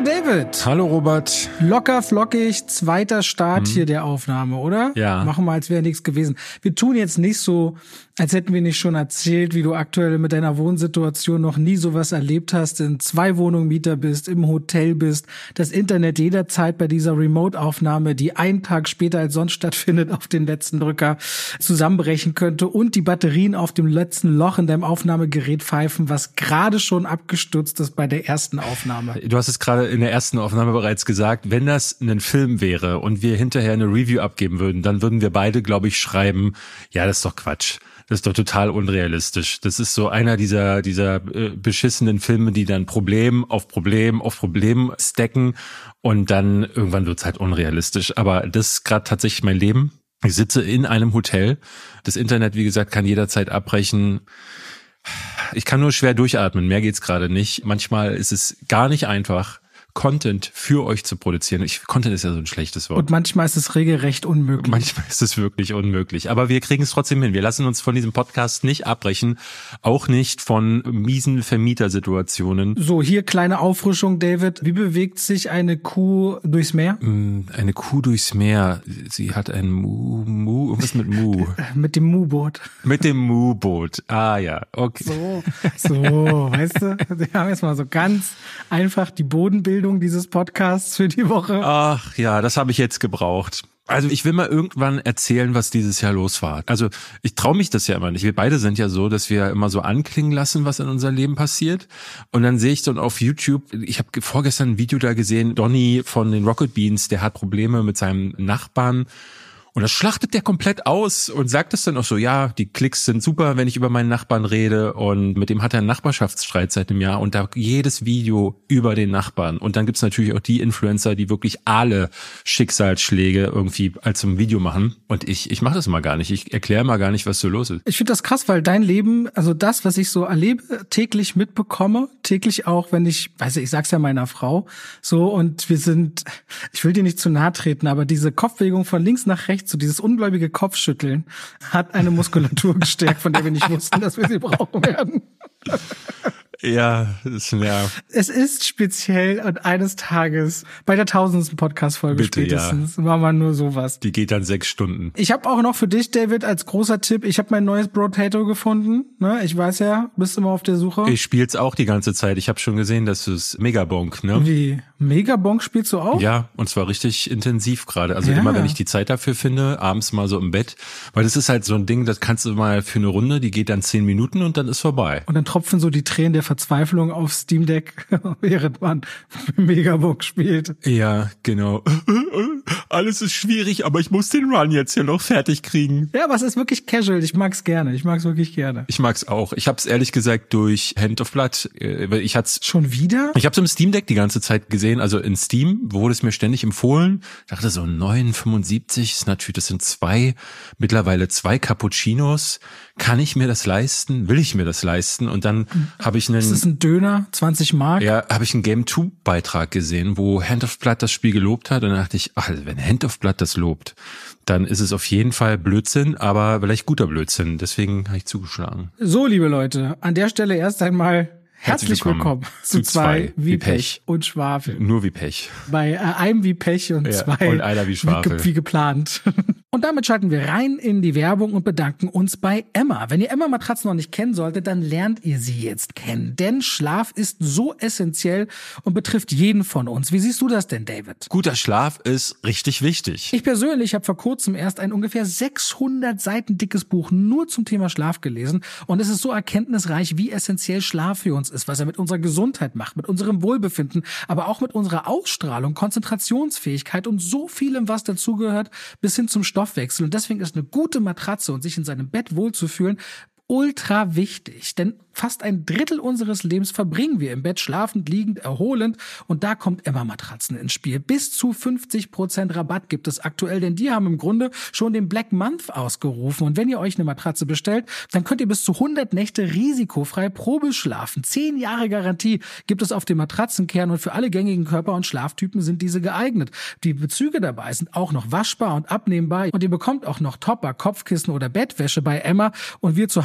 David. Hallo Robert. Locker flockig, zweiter Start hier der Aufnahme, oder? Ja. Machen wir, als wäre nichts gewesen. Wir tun jetzt nicht so, als hätten wir nicht schon erzählt, wie du aktuell mit deiner Wohnsituation noch nie sowas erlebt hast, in 2 Wohnungen Mieter bist, im Hotel bist, das Internet jederzeit bei dieser Remote-Aufnahme, die einen Tag später als sonst stattfindet, auf den letzten Drücker zusammenbrechen könnte und die Batterien auf dem letzten Loch in deinem Aufnahmegerät pfeifen, was gerade schon abgestürzt ist bei der ersten Aufnahme. Du hast es gerade in der ersten Aufnahme bereits gesagt, wenn das ein Film wäre und wir hinterher eine Review abgeben würden, dann würden wir beide, glaube ich, schreiben, ja, das ist doch Quatsch. Das ist doch total unrealistisch. Das ist so einer dieser beschissenen Filme, die dann Problem auf Problem auf Problem stacken und dann irgendwann wird's halt unrealistisch. Aber das ist gerade tatsächlich mein Leben. Ich sitze in einem Hotel. Das Internet, wie gesagt, kann jederzeit abbrechen. Ich kann nur schwer durchatmen, mehr geht's gerade nicht. Manchmal ist es gar nicht einfach, Content für euch zu produzieren. Content ist ja so ein schlechtes Wort. Und manchmal ist es regelrecht unmöglich. Manchmal ist es wirklich unmöglich. Aber wir kriegen es trotzdem hin. Wir lassen uns von diesem Podcast nicht abbrechen. Auch nicht von miesen Vermietersituationen. So, hier kleine Auffrischung, David. Wie bewegt sich eine Kuh durchs Meer? Eine Kuh durchs Meer. Sie hat ein Mu. Was mit Mu? Mit dem Mu-Boot. Mit dem Mu-Boot. Ah ja, okay. So, weißt du? Wir haben jetzt mal so ganz einfach die Bodenbildung dieses Podcasts für die Woche. Ach ja, das habe ich jetzt gebraucht. Also ich will mal irgendwann erzählen, was dieses Jahr los war. Also ich traue mich das ja immer nicht. Wir beide sind ja so, dass wir immer so anklingen lassen, was in unserem Leben passiert. Und dann sehe ich dann auf YouTube, ich habe vorgestern ein Video da gesehen, Donny von den Rocket Beans, der hat Probleme mit seinem Nachbarn. Und das schlachtet der komplett aus und sagt es dann auch so, ja, die Klicks sind super, wenn ich über meinen Nachbarn rede, und mit dem hat er einen Nachbarschaftsstreit seit einem Jahr und da jedes Video über den Nachbarn. Und dann gibt's natürlich auch die Influencer, die wirklich alle Schicksalsschläge irgendwie als so ein Video machen. Und ich mache das mal gar nicht. Ich erkläre mal gar nicht, was so los ist. Ich finde das krass, weil dein Leben, also das, was ich so erlebe, täglich mitbekomme, täglich auch, wenn ich sag's ja meiner Frau, so, und wir sind, ich will dir nicht zu nahe treten, aber diese Kopfbewegung von links nach rechts, so dieses ungläubige Kopfschütteln, hat eine Muskulatur gestärkt, von der wir nicht wussten, dass wir sie brauchen werden. Ja, das nervt. Es ist speziell und eines Tages bei der 1000. Podcast-Folge spätestens machen wir nur sowas. Die geht dann 6 Stunden. Ich habe auch noch für dich, David, als großer Tipp, ich habe mein neues Brotato gefunden. Ne? Ich weiß ja, bist immer auf der Suche. Ich spiel's auch die ganze Zeit. Ich habe schon gesehen, dass es Megabonk, ne? Wie? Megabonk spielst du auch? Ja, und zwar richtig intensiv gerade. Also immer, wenn ich die Zeit dafür finde, abends mal so im Bett. Weil das ist halt so ein Ding, das kannst du mal für eine Runde, die geht dann 10 Minuten und dann ist vorbei. Und dann tropfen so die Tränen der Verzweiflung auf Steam Deck, während man Megabonk spielt. Ja, genau. Alles ist schwierig, aber ich muss den Run jetzt hier noch fertig kriegen. Ja, aber es ist wirklich casual. Ich mag's gerne. Ich mag's wirklich gerne. Ich mag's auch. Ich hab's ehrlich gesagt durch Hand of Blood. Ich hat's schon wieder? Ich hab's im Steam Deck die ganze Zeit gesehen. Also in Steam wurde es mir ständig empfohlen. Ich dachte so 9,75 ist natürlich, das sind mittlerweile 2 Cappuccinos. Kann ich mir das leisten? Will ich mir das leisten? Und dann habe ich Ist das ein Döner? 20 Mark? Ja, habe ich einen Game2-Beitrag gesehen, wo Hand of Blood das Spiel gelobt hat. Und dann dachte ich, wenn Hand of Blood das lobt, dann ist es auf jeden Fall Blödsinn, aber vielleicht guter Blödsinn. Deswegen habe ich zugeschlagen. So, liebe Leute, an der Stelle erst einmal herzlich willkommen zu 2 wie Pech und Schwafel. Nur wie Pech. Bei einem wie Pech und 2 und einer wie Schwafel. Wie geplant. Und damit schalten wir rein in die Werbung und bedanken uns bei Emma. Wenn ihr Emma Matratzen noch nicht kennen solltet, dann lernt ihr sie jetzt kennen. Denn Schlaf ist so essentiell und betrifft jeden von uns. Wie siehst du das denn, David? Guter Schlaf ist richtig wichtig. Ich persönlich habe vor kurzem erst ein ungefähr 600 Seiten dickes Buch nur zum Thema Schlaf gelesen. Und es ist so erkenntnisreich, wie essentiell Schlaf für uns ist, was er mit unserer Gesundheit macht, mit unserem Wohlbefinden, aber auch mit unserer Ausstrahlung, Konzentrationsfähigkeit und so vielem, was dazugehört, bis hin zum Stoffwechsel. Und deswegen ist eine gute Matratze und sich in seinem Bett wohlzufühlen ultra wichtig, denn fast ein Drittel unseres Lebens verbringen wir im Bett schlafend, liegend, erholend, und da kommt Emma Matratzen ins Spiel. Bis zu 50% Rabatt gibt es aktuell, denn die haben im Grunde schon den Black Month ausgerufen, und wenn ihr euch eine Matratze bestellt, dann könnt ihr bis zu 100 Nächte risikofrei Probe schlafen. 10 Jahre Garantie gibt es auf dem Matratzenkern, und für alle gängigen Körper- und Schlaftypen sind diese geeignet. Die Bezüge dabei sind auch noch waschbar und abnehmbar, und ihr bekommt auch noch Topper, Kopfkissen oder Bettwäsche bei Emma, und wir zu Hause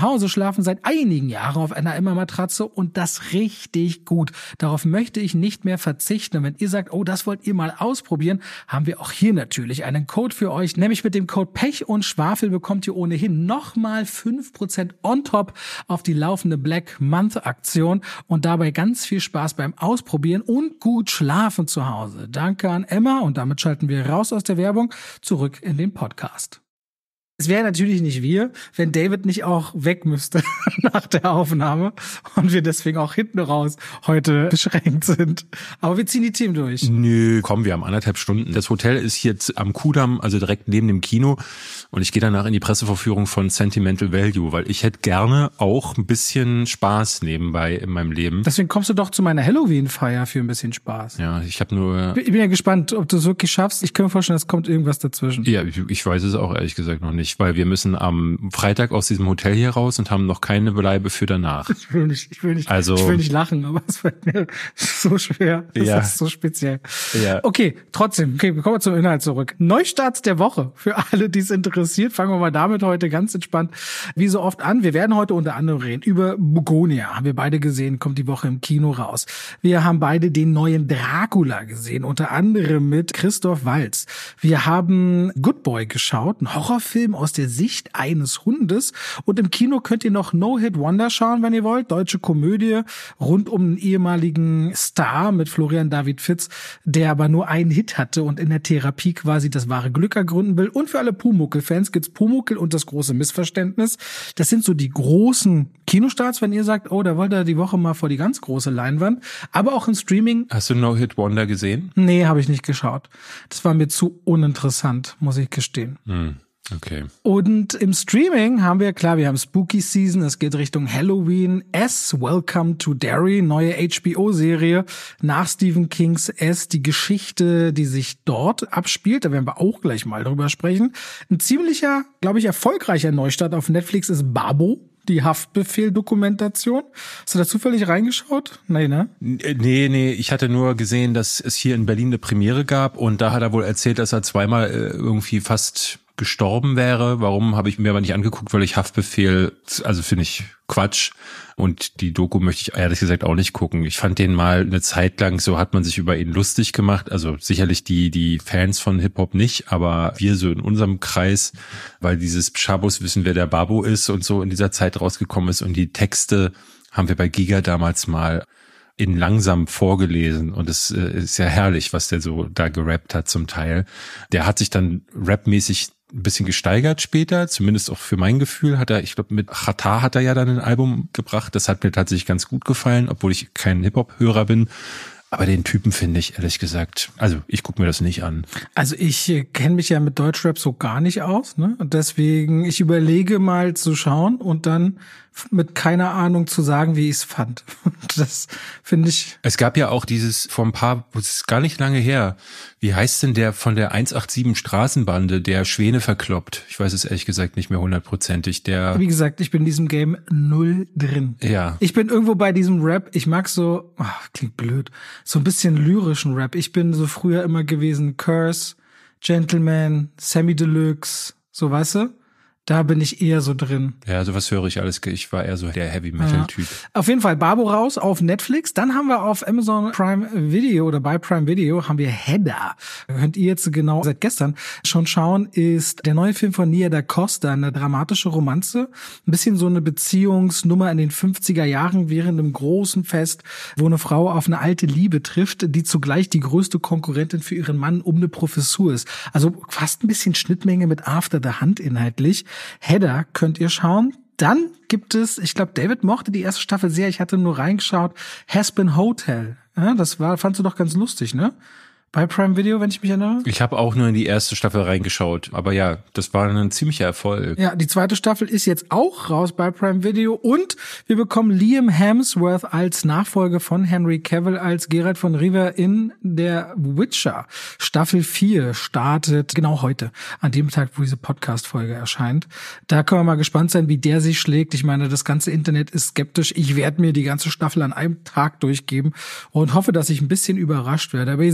Hause schlafen seit einigen Jahren auf einer Emma-Matratze und das richtig gut. Darauf möchte ich nicht mehr verzichten. Und wenn ihr sagt, oh, das wollt ihr mal ausprobieren, haben wir auch hier natürlich einen Code für euch. Nämlich mit dem Code Pech und Schwafel bekommt ihr ohnehin nochmal 5% on top auf die laufende Black Month Aktion und dabei ganz viel Spaß beim Ausprobieren und gut schlafen zu Hause. Danke an Emma und damit schalten wir raus aus der Werbung zurück in den Podcast. Es wäre natürlich nicht wir, wenn David nicht auch weg müsste nach der Aufnahme und wir deswegen auch hinten raus heute beschränkt sind. Aber wir ziehen die Themen durch. Nö, komm, wir haben 1,5 Stunden. Das Hotel ist jetzt am Kudamm, also direkt neben dem Kino. Und ich gehe danach in die Pressevorführung von Sentimental Value, weil ich hätte gerne auch ein bisschen Spaß nebenbei in meinem Leben. Deswegen kommst du doch zu meiner Halloween-Feier für ein bisschen Spaß. Ja, ich habe nur... Ich bin ja gespannt, ob du es wirklich schaffst. Ich kann mir vorstellen, es kommt irgendwas dazwischen. Ja, ich weiß es auch ehrlich gesagt noch nicht, weil wir müssen am Freitag aus diesem Hotel hier raus und haben noch keine Bleibe für danach. Ich will nicht lachen, aber es fällt mir so schwer. Das ist so speziell. Ja. Okay, trotzdem, wir kommen zum Inhalt zurück. Neustarts der Woche. Für alle, die es interessiert, fangen wir mal damit heute ganz entspannt wie so oft an. Wir werden heute unter anderem reden über Bugonia. Haben wir beide gesehen, kommt die Woche im Kino raus. Wir haben beide den neuen Dracula gesehen, unter anderem mit Christoph Waltz. Wir haben Good Boy geschaut, ein Horrorfilm aus der Sicht eines Hundes. Und im Kino könnt ihr noch No Hit Wonder schauen, wenn ihr wollt. Deutsche Komödie rund um einen ehemaligen Star mit Florian David Fitz, der aber nur einen Hit hatte und in der Therapie quasi das wahre Glück ergründen will. Und für alle Pumuckl-Fans gibt's Pumuckl und das große Missverständnis. Das sind so die großen Kinostarts, wenn ihr sagt, oh, da wollt ihr die Woche mal vor die ganz große Leinwand. Aber auch im Streaming. Hast du No Hit Wonder gesehen? Nee, habe ich nicht geschaut. Das war mir zu uninteressant, muss ich gestehen. Okay. Und im Streaming haben wir, klar, wir haben Spooky Season, es geht Richtung Halloween. Welcome to Derry, neue HBO-Serie nach Stephen Kings die Geschichte, die sich dort abspielt. Da werden wir auch gleich mal drüber sprechen. Ein ziemlicher, glaube ich, erfolgreicher Neustart auf Netflix ist Babbo. Die Haftbefehl-Dokumentation. Hast du da zufällig reingeschaut? Nee, ne? Nee, ich hatte nur gesehen, dass es hier in Berlin eine Premiere gab und da hat er wohl erzählt, dass er zweimal irgendwie fast gestorben wäre. Warum, habe ich mir aber nicht angeguckt, weil ich Haftbefehl, also finde ich Quatsch. Und die Doku möchte ich ehrlich gesagt auch nicht gucken. Ich fand den mal eine Zeit lang, so hat man sich über ihn lustig gemacht. Also sicherlich die Fans von Hip-Hop nicht, aber wir so in unserem Kreis, weil dieses Schabus wissen, wer der Babo ist und so in dieser Zeit rausgekommen ist. Und die Texte haben wir bei Giga damals mal in langsam vorgelesen und es ist ja herrlich, was der so da gerappt hat zum Teil. Der hat sich dann rapmäßig ein bisschen gesteigert später, zumindest auch für mein Gefühl ich glaube mit Chata hat er ja dann ein Album gebracht, das hat mir tatsächlich ganz gut gefallen, obwohl ich kein Hip-Hop-Hörer bin. Aber den Typen finde ich, ehrlich gesagt, also ich gucke mir das nicht an. Also ich kenne mich ja mit Deutschrap so gar nicht aus, ne? Und deswegen, ich überlege mal zu schauen und dann mit keiner Ahnung zu sagen, wie ich es fand. Das finde ich... Es gab ja auch dieses das ist gar nicht lange her, wie heißt denn der von der 187 Straßenbande, der Schwäne verkloppt? Ich weiß es ehrlich gesagt nicht mehr 100%. Wie gesagt, ich bin in diesem Game null drin. Ja. Ich bin irgendwo bei diesem Rap, ich mag so, klingt blöd, so ein bisschen lyrischen Rap. Ich bin so früher immer gewesen, Curse, Gentleman, Sammy Deluxe, so weißt du? Da bin ich eher so drin. Ja, sowas höre ich alles. Ich war eher so der Heavy-Metal-Typ. Ja. Auf jeden Fall Babbo raus auf Netflix. Dann haben wir auf Amazon Prime Video oder bei Prime Video haben wir Hedda. Könnt ihr jetzt genau seit gestern schon schauen, ist der neue Film von Nia da Costa, eine dramatische Romanze. Ein bisschen so eine Beziehungsnummer in den 50er Jahren während einem großen Fest, wo eine Frau auf eine alte Liebe trifft, die zugleich die größte Konkurrentin für ihren Mann um eine Professur ist. Also fast ein bisschen Schnittmenge mit After the Hunt inhaltlich. Hedda könnt ihr schauen. Dann gibt es, ich glaube, David mochte die erste Staffel sehr. Ich hatte nur reingeschaut. Hazbin Hotel. Ja, fandst du doch ganz lustig, ne? Bei Prime Video, wenn ich mich erinnere. Ich habe auch nur in die erste Staffel reingeschaut. Aber ja, das war ein ziemlicher Erfolg. Ja, die zweite Staffel ist jetzt auch raus bei Prime Video. Und wir bekommen Liam Hemsworth als Nachfolger von Henry Cavill als Geralt von Rivia in der Witcher. Staffel 4 startet genau heute, an dem Tag, wo diese Podcast-Folge erscheint. Da können wir mal gespannt sein, wie der sich schlägt. Ich meine, das ganze Internet ist skeptisch. Ich werde mir die ganze Staffel an einem Tag durchgeben und hoffe, dass ich ein bisschen überrascht werde. Aber ihr seht, im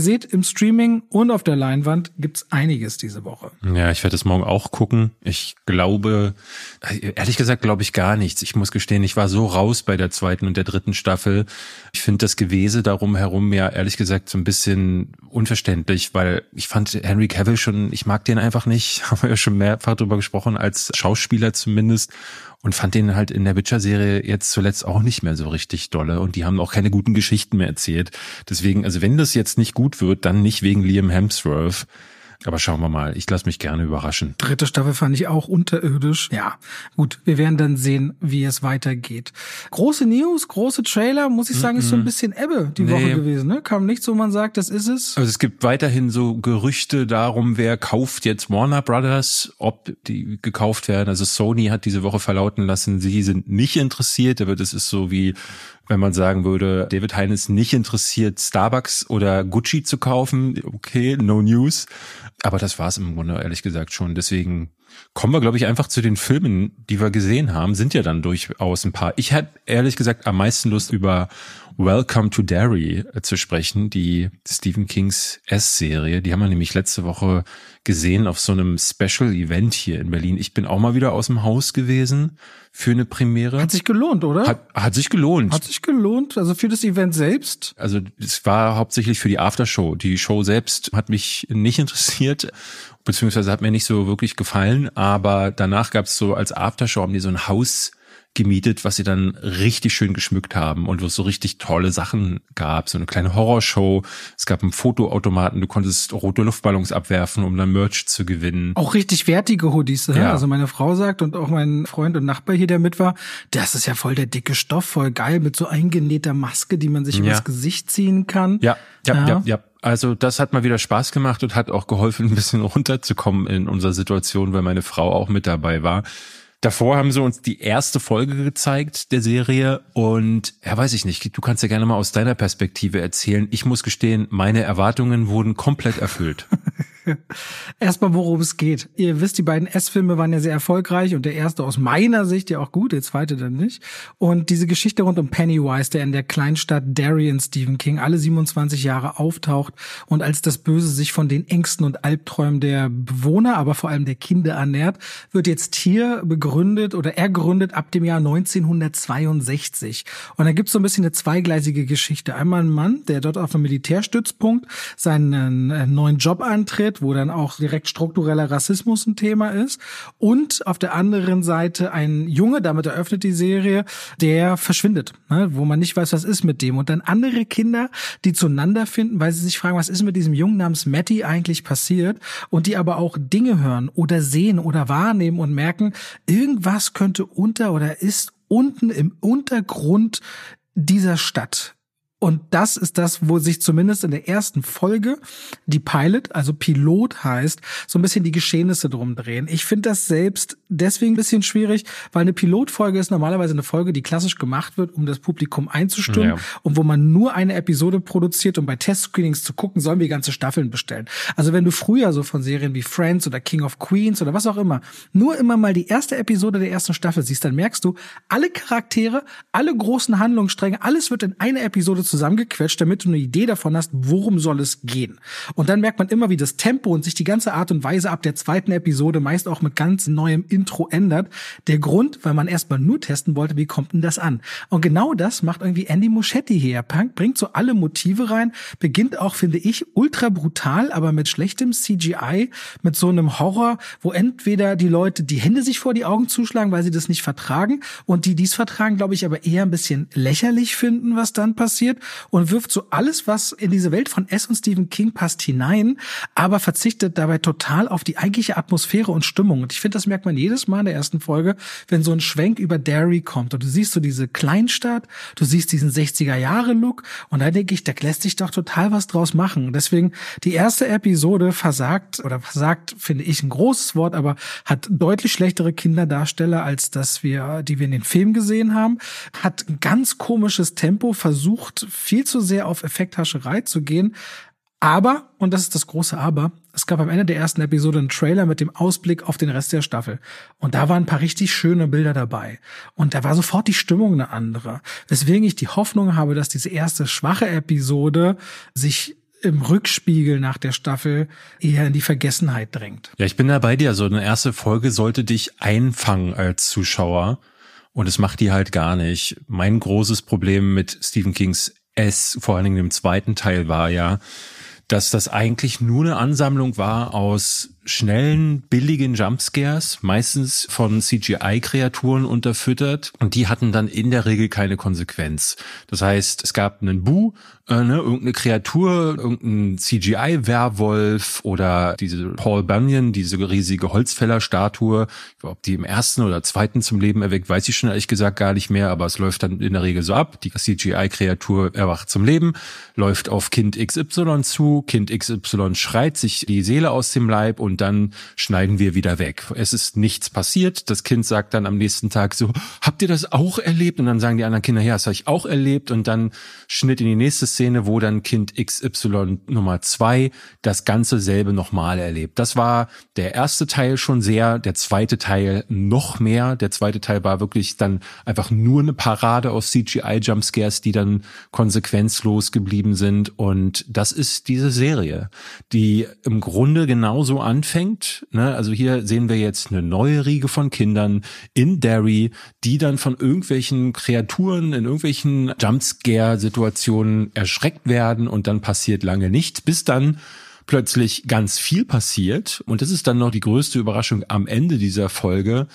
Streaming und auf der Leinwand gibt's einiges diese Woche. Ja, ich werde es morgen auch gucken. Ich glaube, ehrlich gesagt, glaube ich gar nichts. Ich muss gestehen, ich war so raus bei der 2. und der 3. Staffel. Ich finde das Gewese darum herum ja ehrlich gesagt so ein bisschen unverständlich, weil ich fand Henry Cavill schon, ich mag den einfach nicht, haben wir ja schon mehrfach drüber gesprochen, als Schauspieler zumindest. Und fand den halt in der Witcher-Serie jetzt zuletzt auch nicht mehr so richtig dolle. Und die haben auch keine guten Geschichten mehr erzählt. Deswegen, also wenn das jetzt nicht gut wird, dann nicht wegen Liam Hemsworth. Aber schauen wir mal, ich lasse mich gerne überraschen. 3. Staffel fand ich auch unterirdisch. Ja, gut, wir werden dann sehen, wie es weitergeht. Große News, große Trailer, muss ich sagen, ist so ein bisschen Ebbe die Woche gewesen. Ne? Kam nichts, wo man sagt, das ist es. Also es gibt weiterhin so Gerüchte darum, wer kauft jetzt Warner Brothers, ob die gekauft werden. Also Sony hat diese Woche verlauten lassen, sie sind nicht interessiert, aber das ist so wie, wenn man sagen würde, David Hein ist nicht interessiert, Starbucks oder Gucci zu kaufen. Okay, no news. Aber das war's im Grunde, ehrlich gesagt, schon. Deswegen kommen wir, glaube ich, einfach zu den Filmen, die wir gesehen haben. Sind ja dann durchaus ein paar. Ich habe, ehrlich gesagt, am meisten Lust, über Welcome to Derry zu sprechen, die Stephen Kings S-Serie. Die haben wir nämlich letzte Woche gesehen auf so einem Special-Event hier in Berlin. Ich bin auch mal wieder aus dem Haus gewesen für eine Premiere. Hat sich gelohnt, oder? Hat sich gelohnt. Hat sich gelohnt, also für das Event selbst? Also es war hauptsächlich für die Aftershow. Die Show selbst hat mich nicht interessiert, beziehungsweise hat mir nicht so wirklich gefallen. Aber danach gab es so als Aftershow, haben die so ein Haus gemietet, was sie dann richtig schön geschmückt haben und wo es so richtig tolle Sachen gab. So eine kleine Horrorshow. Es gab einen Fotoautomaten. Du konntest rote Luftballons abwerfen, um dann Merch zu gewinnen. Auch richtig wertige Hoodies. Ja. Also meine Frau sagt und auch mein Freund und Nachbar hier, der mit war, das ist ja voll der dicke Stoff, voll geil mit so eingenähter Maske, die man sich übers Gesicht ziehen kann. Ja. Also das hat mal wieder Spaß gemacht und hat auch geholfen, ein bisschen runterzukommen in unserer Situation, weil meine Frau auch mit dabei war. Davor haben sie uns die erste Folge gezeigt der Serie und ja, weiß ich nicht, du kannst ja gerne mal aus deiner Perspektive erzählen. Ich muss gestehen, meine Erwartungen wurden komplett erfüllt. Erstmal, worum es geht. Ihr wisst, die beiden S-Filme waren ja sehr erfolgreich und der erste aus meiner Sicht ja auch gut, der zweite dann nicht. Und diese Geschichte rund um Pennywise, der in der Kleinstadt Derry in Stephen King alle 27 Jahre auftaucht und als das Böse sich von den Ängsten und Albträumen der Bewohner, aber vor allem der Kinder ernährt, wird jetzt hier begründet oder ergründet ab dem Jahr 1962. Und da gibt's so ein bisschen eine zweigleisige Geschichte. Einmal ein Mann, der dort auf einem Militärstützpunkt seinen neuen Job antritt, wo dann auch direkt struktureller Rassismus ein Thema ist. Und auf der anderen Seite ein Junge, damit eröffnet die Serie, der verschwindet, ne, wo man nicht weiß, was ist mit dem. Und dann andere Kinder, die zueinander finden, weil sie sich fragen, was ist mit diesem Jungen namens Matty eigentlich passiert? Und die aber auch Dinge hören oder sehen oder wahrnehmen und merken, irgendwas könnte unter oder ist unten im Untergrund dieser Stadt. Und das ist das, wo sich zumindest in der ersten Folge die Pilot, also Pilot heißt, so ein bisschen die Geschehnisse drum drehen. Ich finde das selbst deswegen ein bisschen schwierig, weil eine Pilotfolge ist normalerweise eine Folge, die klassisch gemacht wird, um das Publikum einzustimmen und wo man nur eine Episode produziert, um bei Testscreenings zu gucken, sollen wir ganze Staffeln bestellen. Also wenn du früher so von Serien wie Friends oder King of Queens oder was auch immer, nur immer mal die erste Episode der ersten Staffel siehst, dann merkst du, alle Charaktere, alle großen Handlungsstränge, alles wird in eine Episode zusammengequetscht, damit du eine Idee davon hast, worum soll es gehen. Und dann merkt man immer, wie das Tempo und sich die ganze Art und Weise ab der zweiten Episode meist auch mit ganz neuem Intro ändert. Der Grund, weil man erstmal nur testen wollte, wie kommt denn das an? Und genau das macht irgendwie Andy Muschietti hier. Punk bringt so alle Motive rein, beginnt auch, finde ich, ultra brutal, aber mit schlechtem CGI, mit so einem Horror, wo entweder die Leute die Hände sich vor die Augen zuschlagen, weil sie das nicht vertragen und die dies vertragen, glaube ich, aber eher ein bisschen lächerlich finden, was dann passiert. Und wirft so alles, was in diese Welt von S. und Stephen King passt, hinein, aber verzichtet dabei total auf die eigentliche Atmosphäre und Stimmung. Und ich finde, das merkt man jedes Mal in der ersten Folge, wenn so ein Schwenk über Derry kommt. Und du siehst so diese Kleinstadt, du siehst diesen 60er-Jahre-Look und da denke ich, da lässt sich doch total was draus machen. Deswegen, die erste Episode versagt, finde ich ein großes Wort, aber hat deutlich schlechtere Kinderdarsteller, als die wir in den Filmen gesehen haben, hat ein ganz komisches Tempo, versucht viel zu sehr auf Effekthascherei zu gehen. Aber, und das ist das große Aber, es gab am Ende der ersten Episode einen Trailer mit dem Ausblick auf den Rest der Staffel. Und da waren ein paar richtig schöne Bilder dabei. Und da war sofort die Stimmung eine andere. Weswegen ich die Hoffnung habe, dass diese erste schwache Episode sich im Rückspiegel nach der Staffel eher in die Vergessenheit drängt. Ja, ich bin da bei dir. So eine erste Folge sollte dich einfangen als Zuschauer. Und es macht die halt gar nicht. Mein großes Problem mit Stephen Kings S, vor allen Dingen im zweiten Teil, war ja, dass das eigentlich nur eine Ansammlung war aus schnellen, billigen Jumpscares, meistens von CGI-Kreaturen unterfüttert, und die hatten dann in der Regel keine Konsequenz. Das heißt, es gab einen Bu, irgendeine Kreatur, irgendein CGI-Werwolf oder diese Paul Bunyan, diese riesige Holzfällerstatue. Ob die im ersten oder zweiten zum Leben erweckt, weiß ich schon ehrlich gesagt gar nicht mehr, aber es läuft dann in der Regel so ab. Die CGI-Kreatur erwacht zum Leben, läuft auf Kind XY zu, Kind XY schreit sich die Seele aus dem Leib und dann schneiden wir wieder weg. Es ist nichts passiert. Das Kind sagt dann am nächsten Tag so, habt ihr das auch erlebt? Und dann sagen die anderen Kinder, ja, das habe ich auch erlebt. Und dann Schnitt in die nächste Szene, wo dann Kind XY Nummer 2 das ganze selbe nochmal erlebt. Das war der erste Teil schon sehr, der zweite Teil noch mehr. Der zweite Teil war wirklich dann einfach nur eine Parade aus CGI-Jumpscares, die dann konsequenzlos geblieben sind. Und das ist diese Serie, die im Grunde genauso anfängt. Also hier sehen wir jetzt eine neue Riege von Kindern in Derry, die dann von irgendwelchen Kreaturen in irgendwelchen Jumpscare-Situationen erschreckt werden, und dann passiert lange nichts, bis dann plötzlich ganz viel passiert. Und das ist dann noch die größte Überraschung am Ende dieser Folge.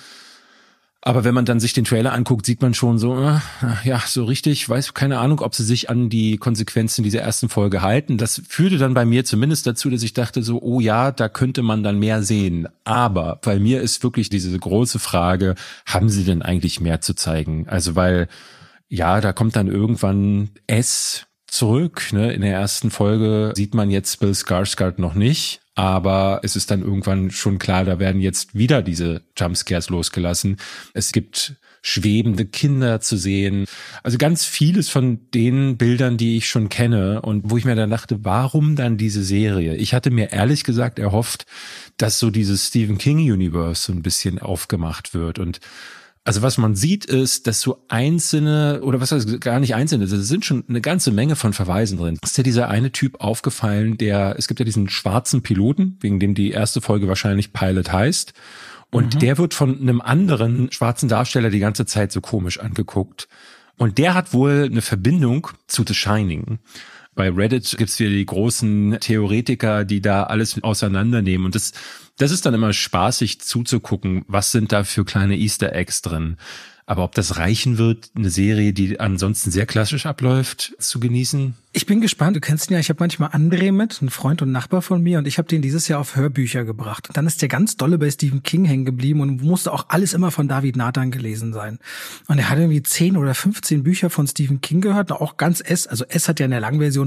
Aber wenn man dann sich den Trailer anguckt, sieht man schon so, ja, so richtig, weiß keine Ahnung, ob sie sich an die Konsequenzen dieser ersten Folge halten. Das führte dann bei mir zumindest dazu, dass ich dachte so, oh ja, da könnte man dann mehr sehen. Aber bei mir ist wirklich diese große Frage, haben sie denn eigentlich mehr zu zeigen? Also weil, ja, da kommt dann irgendwann S zurück. In der ersten Folge sieht man jetzt Bill Skarsgård noch nicht. Aber es ist dann irgendwann schon klar, da werden jetzt wieder diese Jumpscares losgelassen. Es gibt schwebende Kinder zu sehen. Also ganz vieles von den Bildern, die ich schon kenne und wo ich mir dann dachte, warum dann diese Serie? Ich hatte mir ehrlich gesagt erhofft, dass so dieses Stephen King-Universe so ein bisschen aufgemacht wird. Und also was man sieht ist, dass so einzelne, oder was heißt gar nicht einzelne, es sind schon eine ganze Menge von Verweisen drin. Ist ja dieser eine Typ aufgefallen, es gibt ja diesen schwarzen Piloten, wegen dem die erste Folge wahrscheinlich Pilot heißt. Und der wird von einem anderen schwarzen Darsteller die ganze Zeit so komisch angeguckt. Und der hat wohl eine Verbindung zu The Shining. Bei Reddit gibt's wieder die großen Theoretiker, die da alles auseinandernehmen. Und das ist dann immer spaßig zuzugucken, was sind da für kleine Easter Eggs drin. Aber ob das reichen wird, eine Serie, die ansonsten sehr klassisch abläuft, zu genießen? Ich bin gespannt. Du kennst ihn ja, ich habe manchmal André mit, ein Freund und Nachbar von mir, und ich habe den dieses Jahr auf Hörbücher gebracht. Und dann ist der ganz dolle bei Stephen King hängen geblieben und musste auch alles immer von David Nathan gelesen sein. Und er hat irgendwie 10 oder 15 Bücher von Stephen King gehört, auch ganz also S hat ja in der Langversion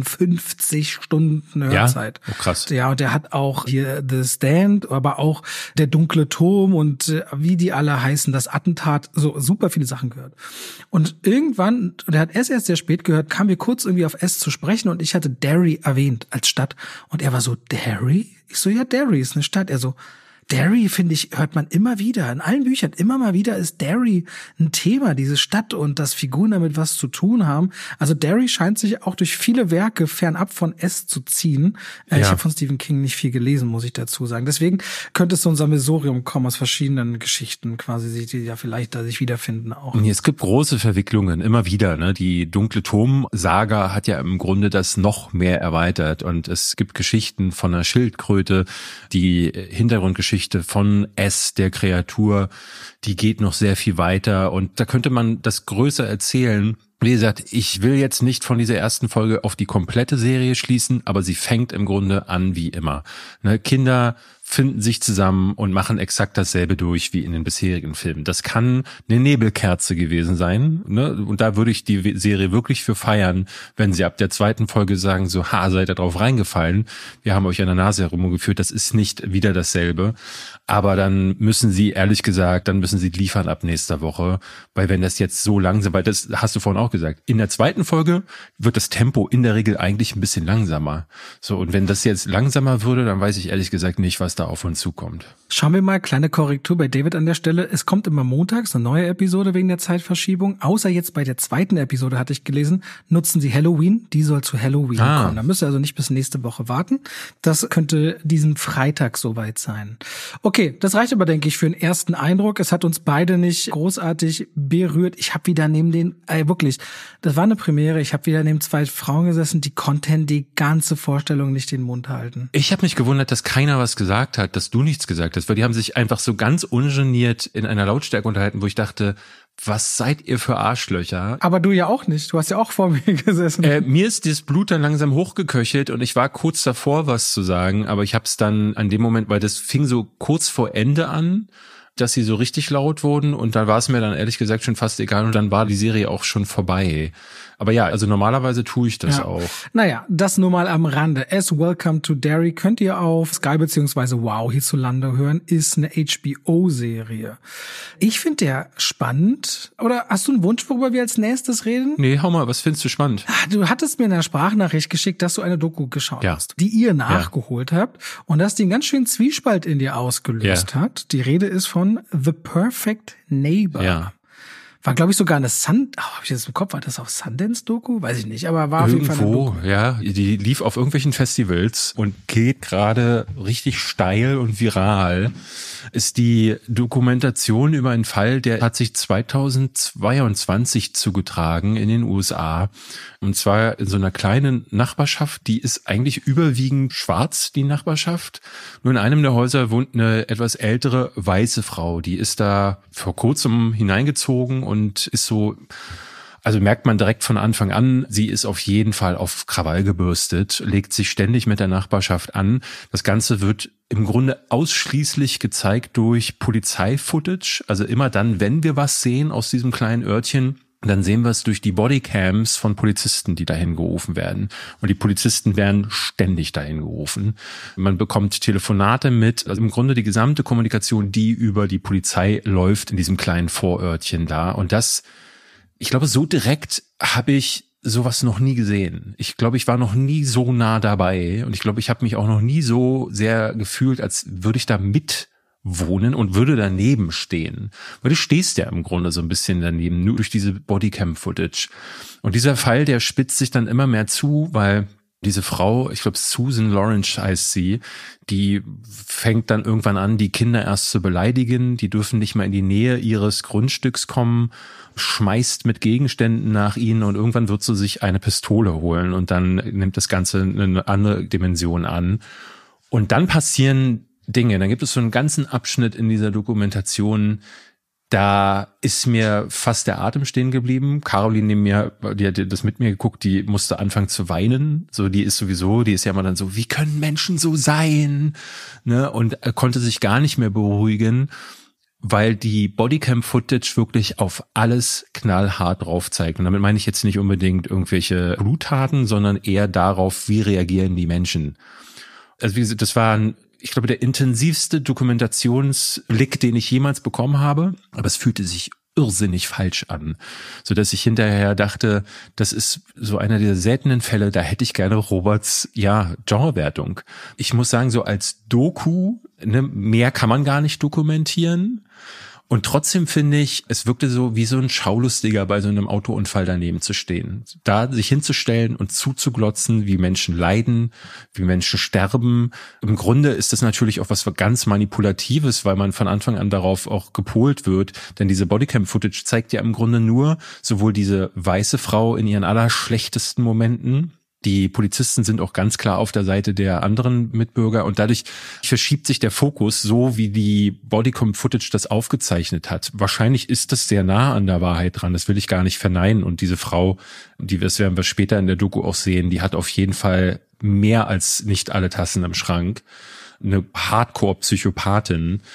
50 Stunden Hörzeit. Ja, krass. Ja, und er hat auch hier The Stand, aber auch Der dunkle Turm und wie die alle heißen, das Attentat, so super viele Sachen gehört. Und irgendwann, und er hat erst sehr spät gehört, kamen wir kurz irgendwie auf S zu sprechen, und ich hatte Derry erwähnt als Stadt, und er war so, Derry? Ich so, ja, Derry ist eine Stadt. Er so, Derry, finde ich, hört man immer wieder. In allen Büchern immer mal wieder ist Derry ein Thema, diese Stadt, und dass Figuren damit was zu tun haben. Also Derry scheint sich auch durch viele Werke fernab von S zu ziehen. Ja. Ich habe von Stephen King nicht viel gelesen, muss ich dazu sagen. Deswegen könnte es so ein Sammelsurium kommen aus verschiedenen Geschichten, quasi, die ja vielleicht da sich wiederfinden auch. Es gibt große Verwicklungen, immer wieder. Die dunkle Turm-Saga hat ja im Grunde das noch mehr erweitert. Und es gibt Geschichten von einer Schildkröte, die Hintergrundgeschichte von S, der Kreatur, die geht noch sehr viel weiter, und da könnte man das größer erzählen. Wie gesagt, ich will jetzt nicht von dieser ersten Folge auf die komplette Serie schließen, aber sie fängt im Grunde an wie immer. Kinder finden sich zusammen und machen exakt dasselbe durch wie in den bisherigen Filmen. Das kann eine Nebelkerze gewesen sein, und da würde ich die Serie wirklich für feiern, wenn sie ab der zweiten Folge sagen so, seid ihr drauf reingefallen, wir haben euch an der Nase herumgeführt, das ist nicht wieder dasselbe. Aber dann müssen sie, ehrlich gesagt, liefern ab nächster Woche, weil wenn das jetzt so langsam, weil das hast du vorhin auch auch gesagt. In der zweiten Folge wird das Tempo in der Regel eigentlich ein bisschen langsamer. So, und wenn das jetzt langsamer würde, dann weiß ich ehrlich gesagt nicht, was da auf uns zukommt. Schauen wir mal, kleine Korrektur bei David an der Stelle. Es kommt immer montags eine neue Episode wegen der Zeitverschiebung. Außer jetzt bei der zweiten Episode, hatte ich gelesen, nutzen sie Halloween. Die soll zu Halloween kommen. Da müsst ihr also nicht bis nächste Woche warten. Das könnte diesen Freitag soweit sein. Okay, das reicht aber, denke ich, für den ersten Eindruck. Es hat uns beide nicht großartig berührt. Ich habe wieder neben den, wirklich, das war eine Premiere. Ich habe wieder neben zwei Frauen gesessen, die konnten die ganze Vorstellung nicht den Mund halten. Ich habe mich gewundert, dass keiner was gesagt hat, dass du nichts gesagt hast, weil die haben sich einfach so ganz ungeniert in einer Lautstärke unterhalten, wo ich dachte, was seid ihr für Arschlöcher? Aber du ja auch nicht. Du hast ja auch vor mir gesessen. Mir ist das Blut dann langsam hochgeköchelt und ich war kurz davor, was zu sagen, aber ich habe es dann an dem Moment, weil das fing so kurz vor Ende an, dass sie so richtig laut wurden und da war es mir dann ehrlich gesagt schon fast egal und dann war die Serie auch schon vorbei. Aber ja, also normalerweise tue ich das auch. Naja, das nur mal am Rande. Welcome to Derry könnt ihr auf Sky bzw. Wow hierzulande hören, ist eine HBO-Serie. Ich finde der spannend. Oder hast du einen Wunsch, worüber wir als nächstes reden? Nee, hau mal, was findest du spannend? Du hattest mir in der Sprachnachricht geschickt, dass du eine Doku geschaut hast, die ihr nachgeholt habt und dass die einen ganz schönen Zwiespalt in dir ausgelöst hat. Die Rede ist von The Perfect Neighbor. Ja. War, glaube ich, sogar eine hab ich das im Kopf, war das auch Sundance-Doku? Weiß ich nicht, aber war irgendwo, auf jeden Fall eine Doku. Ja, die lief auf irgendwelchen Festivals und geht gerade richtig steil und viral. Ist die Dokumentation über einen Fall, der hat sich 2022 zugetragen in den USA. Und zwar in so einer kleinen Nachbarschaft, die ist eigentlich überwiegend schwarz, die Nachbarschaft. Nur in einem der Häuser wohnt eine etwas ältere weiße Frau. Die ist da vor kurzem hineingezogen und ist so, also merkt man direkt von Anfang an, sie ist auf jeden Fall auf Krawall gebürstet, legt sich ständig mit der Nachbarschaft an. Das Ganze wird im Grunde ausschließlich gezeigt durch Polizei-Footage. Also immer dann, wenn wir was sehen aus diesem kleinen Örtchen, dann sehen wir es durch die Bodycams von Polizisten, die dahin gerufen werden. Und die Polizisten werden ständig dahin gerufen. Man bekommt Telefonate mit, also im Grunde die gesamte Kommunikation, die über die Polizei läuft in diesem kleinen Vorörtchen da. Und das, ich glaube, so direkt habe ich sowas noch nie gesehen. Ich glaube, ich war noch nie so nah dabei. Und ich glaube, ich habe mich auch noch nie so sehr gefühlt, als würde ich da mitwohnen und würde daneben stehen. Weil du stehst ja im Grunde so ein bisschen daneben, nur durch diese Bodycam-Footage. Und dieser Fall, der spitzt sich dann immer mehr zu, weil diese Frau, ich glaube Susan Lawrence heißt sie, die fängt dann irgendwann an, die Kinder erst zu beleidigen, die dürfen nicht mal in die Nähe ihres Grundstücks kommen, schmeißt mit Gegenständen nach ihnen und irgendwann wird sie sich eine Pistole holen und dann nimmt das Ganze eine andere Dimension an. Und dann passieren Dinge, dann gibt es so einen ganzen Abschnitt in dieser Dokumentation, da ist mir fast der Atem stehen geblieben. Caroline neben mir, die hat das mit mir geguckt, die musste anfangen zu weinen. So, die ist ja immer dann so, wie können Menschen so sein? Ne? Und konnte sich gar nicht mehr beruhigen, weil die Bodycam-Footage wirklich auf alles knallhart drauf zeigt. Und damit meine ich jetzt nicht unbedingt irgendwelche Bluttaten, sondern eher darauf, wie reagieren die Menschen. Also wie gesagt, das war ich glaube, der intensivste Dokumentationsblick, den ich jemals bekommen habe. Aber es fühlte sich irrsinnig falsch an, so dass ich hinterher dachte, das ist so einer dieser seltenen Fälle, da hätte ich gerne Roberts, Genrewertung. Ich muss sagen, so als Doku, mehr kann man gar nicht dokumentieren. Und trotzdem finde ich, es wirkte so wie so ein Schaulustiger bei so einem Autounfall daneben zu stehen. Da sich hinzustellen und zuzuglotzen, wie Menschen leiden, wie Menschen sterben. Im Grunde ist das natürlich auch was ganz Manipulatives, weil man von Anfang an darauf auch gepolt wird. Denn diese Bodycam-Footage zeigt ja im Grunde nur sowohl diese weiße Frau in ihren allerschlechtesten Momenten. Die Polizisten sind auch ganz klar auf der Seite der anderen Mitbürger und dadurch verschiebt sich der Fokus so, wie die Bodycam-Footage das aufgezeichnet hat. Wahrscheinlich ist das sehr nah an der Wahrheit dran, das will ich gar nicht verneinen. Und diese Frau, das werden wir später in der Doku auch sehen, die hat auf jeden Fall mehr als nicht alle Tassen im Schrank. Eine Hardcore-Psychopathin.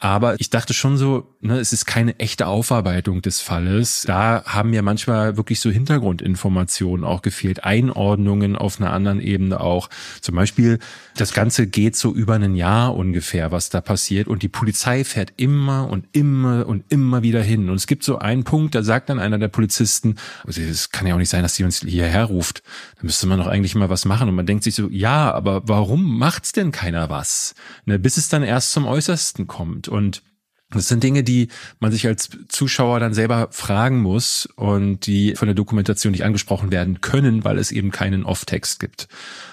Aber ich dachte schon so, ne, es ist keine echte Aufarbeitung des Falles. Da haben mir manchmal wirklich so Hintergrundinformationen auch gefehlt, Einordnungen auf einer anderen Ebene auch. Zum Beispiel, das Ganze geht so über ein Jahr ungefähr, was da passiert. Und die Polizei fährt immer und immer und immer wieder hin. Und es gibt so einen Punkt, da sagt dann einer der Polizisten, es kann ja auch nicht sein, dass die uns hierher ruft. Da müsste man doch eigentlich mal was machen. Und man denkt sich so, ja, aber warum macht's denn keiner was? Ne, bis es dann erst zum Äußersten kommt. Und das sind Dinge, die man sich als Zuschauer dann selber fragen muss und die von der Dokumentation nicht angesprochen werden können, weil es eben keinen Off-Text gibt.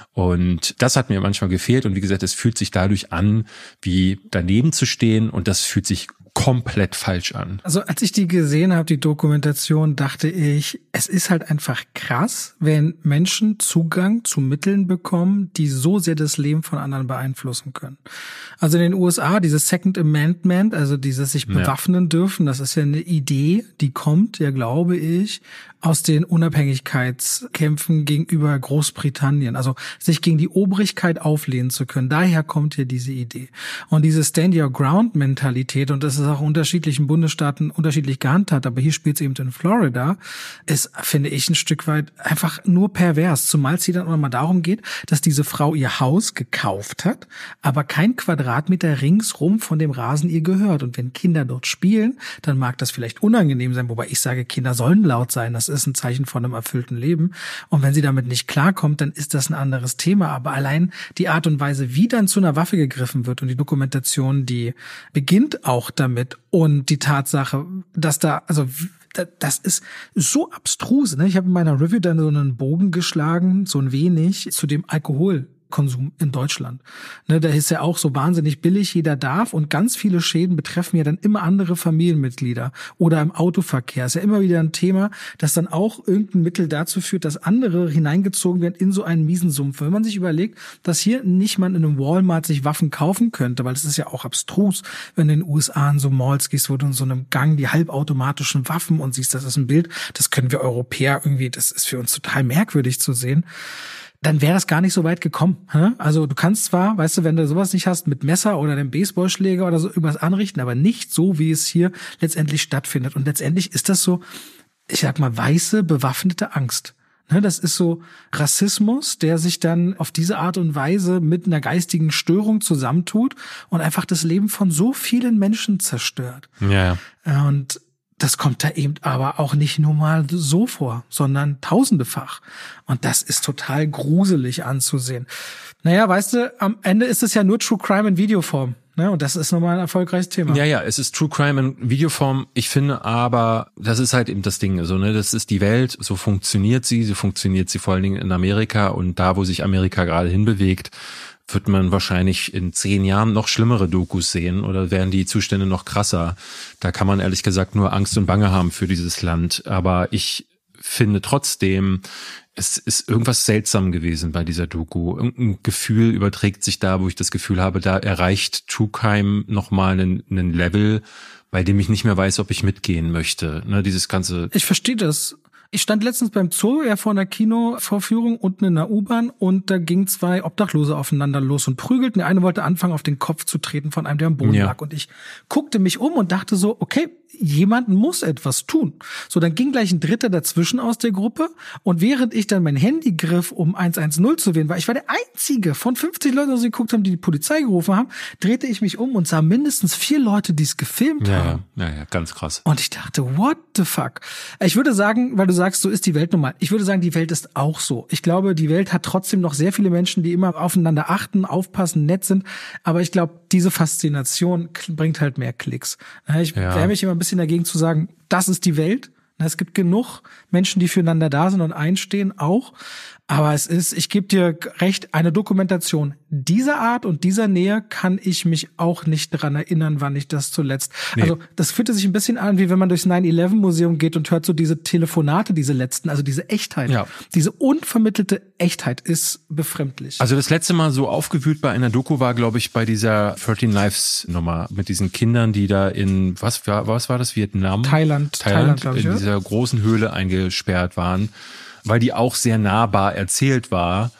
Und das hat mir manchmal gefehlt. Und wie gesagt, es fühlt sich dadurch an, wie daneben zu stehen. Und das fühlt sich komplett falsch an. Also als ich die gesehen habe, die Dokumentation, dachte ich, es ist halt einfach krass, wenn Menschen Zugang zu Mitteln bekommen, die so sehr das Leben von anderen beeinflussen können. Also in den USA, dieses Second Amendment, also dieses sich bewaffnen dürfen, das ist ja eine Idee, die kommt, ja glaube ich, aus den Unabhängigkeitskämpfen gegenüber Großbritannien, also sich gegen die Obrigkeit auflehnen zu können. Daher kommt ja diese Idee. Und diese Stand-Your-Ground-Mentalität, und das ist auch in unterschiedlichen Bundesstaaten unterschiedlich gehandhabt, aber hier spielt es eben in Florida, ist, finde ich, ein Stück weit einfach nur pervers, zumal es hier dann auch mal darum geht, dass diese Frau ihr Haus gekauft hat, aber kein Quadratmeter ringsrum von dem Rasen ihr gehört. Und wenn Kinder dort spielen, dann mag das vielleicht unangenehm sein, wobei ich sage, Kinder sollen laut sein, das ist ein Zeichen von einem erfüllten Leben. Und wenn sie damit nicht klarkommt, dann ist das ein anderes Thema. Aber allein die Art und Weise, wie dann zu einer Waffe gegriffen wird und die Dokumentation, die beginnt auch damit und die Tatsache, dass da, also das ist so abstrus, ne? Ich habe in meiner Review dann so einen Bogen geschlagen, so ein wenig, zu dem Alkoholkonsum in Deutschland. Ne, da ist ja auch so wahnsinnig billig, jeder darf, und ganz viele Schäden betreffen ja dann immer andere Familienmitglieder oder im Autoverkehr. Ist ja immer wieder ein Thema, das dann auch irgendein Mittel dazu führt, dass andere hineingezogen werden in so einen miesen Sumpf. Wenn man sich überlegt, dass hier nicht man in einem Walmart sich Waffen kaufen könnte, weil es ist ja auch abstrus, wenn du in den USA in so Malls gehst, wo du in so einem Gang die halbautomatischen Waffen und siehst, das ist ein Bild, das können wir Europäer irgendwie, das ist für uns total merkwürdig zu sehen. Dann wäre das gar nicht so weit gekommen. Also du kannst zwar, weißt du, wenn du sowas nicht hast, mit Messer oder einem Baseballschläger oder so irgendwas anrichten, aber nicht so, wie es hier letztendlich stattfindet. Und letztendlich ist das so, ich sag mal, weiße, bewaffnete Angst. Das ist so Rassismus, der sich dann auf diese Art und Weise mit einer geistigen Störung zusammentut und einfach das Leben von so vielen Menschen zerstört. Ja. Und das kommt da eben aber auch nicht nur mal so vor, sondern tausendefach. Und das ist total gruselig anzusehen. Naja, weißt du, am Ende ist es ja nur True Crime in Videoform. Ne? Und das ist nochmal ein erfolgreiches Thema. Ja, es ist True Crime in Videoform. Ich finde aber, das ist halt eben das Ding. So, ne, das ist die Welt, so funktioniert sie. So funktioniert sie vor allen Dingen in Amerika. Und da, wo sich Amerika gerade hinbewegt, wird man wahrscheinlich in 10 Jahren noch schlimmere Dokus sehen oder werden die Zustände noch krasser. Da kann man ehrlich gesagt nur Angst und Bange haben für dieses Land. Aber ich finde trotzdem, es ist irgendwas seltsam gewesen bei dieser Doku. Irgendein Gefühl überträgt sich da, wo ich das Gefühl habe, da erreicht True Crime nochmal einen Level, bei dem ich nicht mehr weiß, ob ich mitgehen möchte. Ne, dieses ganze. Ich verstehe das. Ich stand letztens beim Zoo, ja, vor einer Kinovorführung unten in der U-Bahn, und da gingen 2 Obdachlose aufeinander los und prügelten. Der eine wollte anfangen, auf den Kopf zu treten von einem, der am Boden lag. Und ich guckte mich um und dachte so, okay, jemand muss etwas tun. So, dann ging gleich ein Dritter dazwischen aus der Gruppe, und während ich dann mein Handy griff, um 110 zu wählen, weil ich war der Einzige von 50 Leuten, die geguckt haben, die Polizei gerufen haben, drehte ich mich um und sah mindestens 4 Leute, die es gefilmt haben. Ja, ganz krass. Und ich dachte, what the fuck? Ich würde sagen, weil du sagst, so ist die Welt nun mal. Ich würde sagen, die Welt ist auch so. Ich glaube, die Welt hat trotzdem noch sehr viele Menschen, die immer aufeinander achten, aufpassen, nett sind. Aber ich glaube, diese Faszination bringt halt mehr Klicks. Ich wehre mich immer ein bisschen dagegen zu sagen, das ist die Welt. Es gibt genug Menschen, die füreinander da sind und einstehen auch. Aber es ist, ich gebe dir recht, eine Dokumentation dieser Art und dieser Nähe kann ich mich auch nicht daran erinnern, wann ich das zuletzt. Nee. Also das fühlte sich ein bisschen an, wie wenn man durchs 9/11-Museum geht und hört so diese Telefonate, diese letzten, also diese Echtheit. Ja. Diese unvermittelte Echtheit ist befremdlich. Also das letzte Mal so aufgewühlt bei einer Doku war, glaube ich, bei dieser 13 Lives Nummer mit diesen Kindern, die da in, was war das, Vietnam? Thailand, glaube ich, in dieser großen Höhle eingesperrt waren, weil die auch sehr nahbar erzählt war.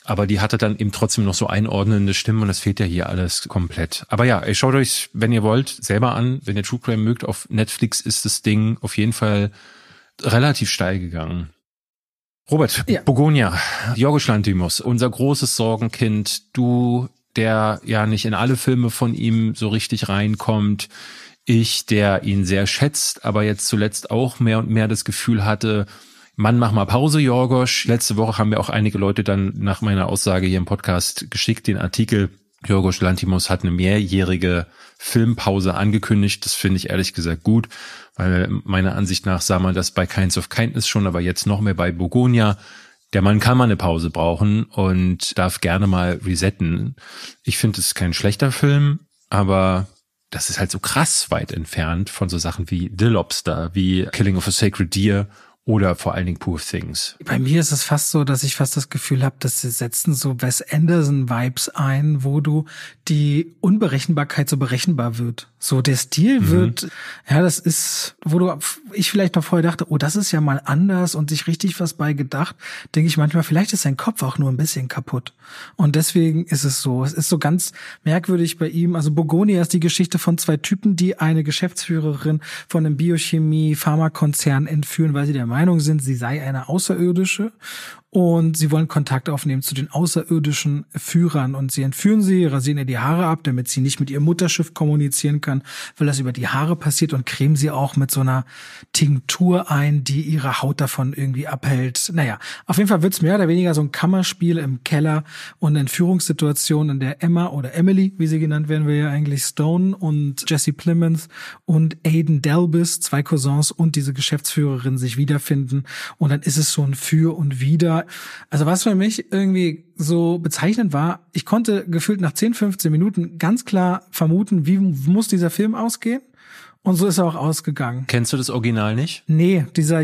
aber die hatte dann eben trotzdem noch so einordnende Stimmen und das fehlt ja hier alles komplett. Aber ja, ihr schaut euch, wenn ihr wollt, selber an. Wenn ihr True Crime mögt, auf Netflix ist das Ding auf jeden Fall relativ steil gegangen. Robert, ja. Bogonia, Yorgos Lanthimos, unser großes Sorgenkind, du, der ja nicht in alle Filme von ihm so richtig reinkommt, ich, der ihn sehr schätzt, aber jetzt zuletzt auch mehr und mehr das Gefühl hatte, Mann, mach mal Pause, Yorgos. Letzte Woche haben mir auch einige Leute dann nach meiner Aussage hier im Podcast geschickt, den Artikel, Yorgos Lanthimos hat eine mehrjährige Filmpause angekündigt. Das finde ich ehrlich gesagt gut, weil meiner Ansicht nach sah man das bei Kinds of Kindness schon, aber jetzt noch mehr bei Bogonia. Der Mann kann mal eine Pause brauchen und darf gerne mal resetten. Ich finde, es ist kein schlechter Film, aber das ist halt so krass weit entfernt von so Sachen wie The Lobster, wie Killing of a Sacred Deer oder vor allen Dingen Poor Things. Bei mir ist es fast so, dass ich fast das Gefühl habe, dass sie setzen so Wes Anderson-Vibes ein, wo du die Unberechenbarkeit so berechenbar wird. So der Stil wird, ja, das ist, ich vielleicht noch vorher dachte, oh, das ist ja mal anders und sich richtig was bei gedacht, denke ich manchmal, vielleicht ist sein Kopf auch nur ein bisschen kaputt. Und deswegen ist es so. Es ist so ganz merkwürdig bei ihm. Also Bogonia ist die Geschichte von zwei Typen, die eine Geschäftsführerin von einem Biochemie-Pharmakonzern entführen, weil sie der Meinung sind, sie sei eine Außerirdische. Und sie wollen Kontakt aufnehmen zu den außerirdischen Führern und sie entführen sie, rasieren ihr die Haare ab, damit sie nicht mit ihrem Mutterschiff kommunizieren kann, weil das über die Haare passiert und cremen sie auch mit so einer Tinktur ein, die ihre Haut davon irgendwie abhält. Naja, auf jeden Fall wird's mehr oder weniger so ein Kammerspiel im Keller und eine Entführungssituation, in der Emma oder Emily, wie sie genannt werden will ja eigentlich, Stone und Jesse Plemons und Aidan Delbis, zwei Cousins und diese Geschäftsführerin sich wiederfinden und dann ist es so ein Für und Wider. Also was für mich irgendwie so bezeichnend war, ich konnte gefühlt nach 10, 15 Minuten ganz klar vermuten, wie muss dieser Film ausgehen? Und so ist er auch ausgegangen. Kennst du das Original nicht? Nee, dieser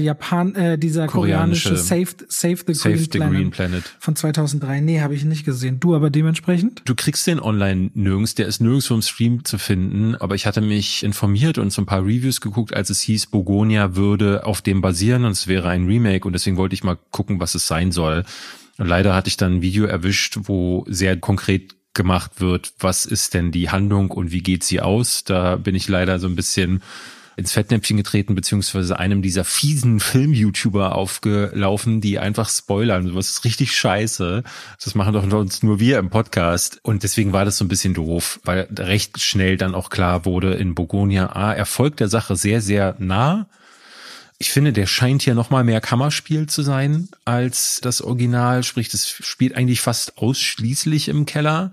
koreanische Save the Green Planet von 2003. Nee, habe ich nicht gesehen. Du aber dementsprechend? Du kriegst den online nirgends, der ist nirgends vom Stream zu finden, aber ich hatte mich informiert und so ein paar Reviews geguckt, als es hieß, Bogonia würde auf dem basieren und es wäre ein Remake und deswegen wollte ich mal gucken, was es sein soll. Und leider hatte ich dann ein Video erwischt, wo sehr konkret gemacht wird, was ist denn die Handlung und wie geht sie aus? Da bin ich leider so ein bisschen ins Fettnäpfchen getreten, beziehungsweise einem dieser fiesen Film-YouTuber aufgelaufen, die einfach spoilern. Das ist richtig scheiße. Das machen doch sonst nur wir im Podcast. Und deswegen war das so ein bisschen doof, weil recht schnell dann auch klar wurde in Bogonia, er folgt der Sache sehr, sehr nah. Ich finde, der scheint hier noch mal mehr Kammerspiel zu sein als das Original. Sprich, das spielt eigentlich fast ausschließlich im Keller.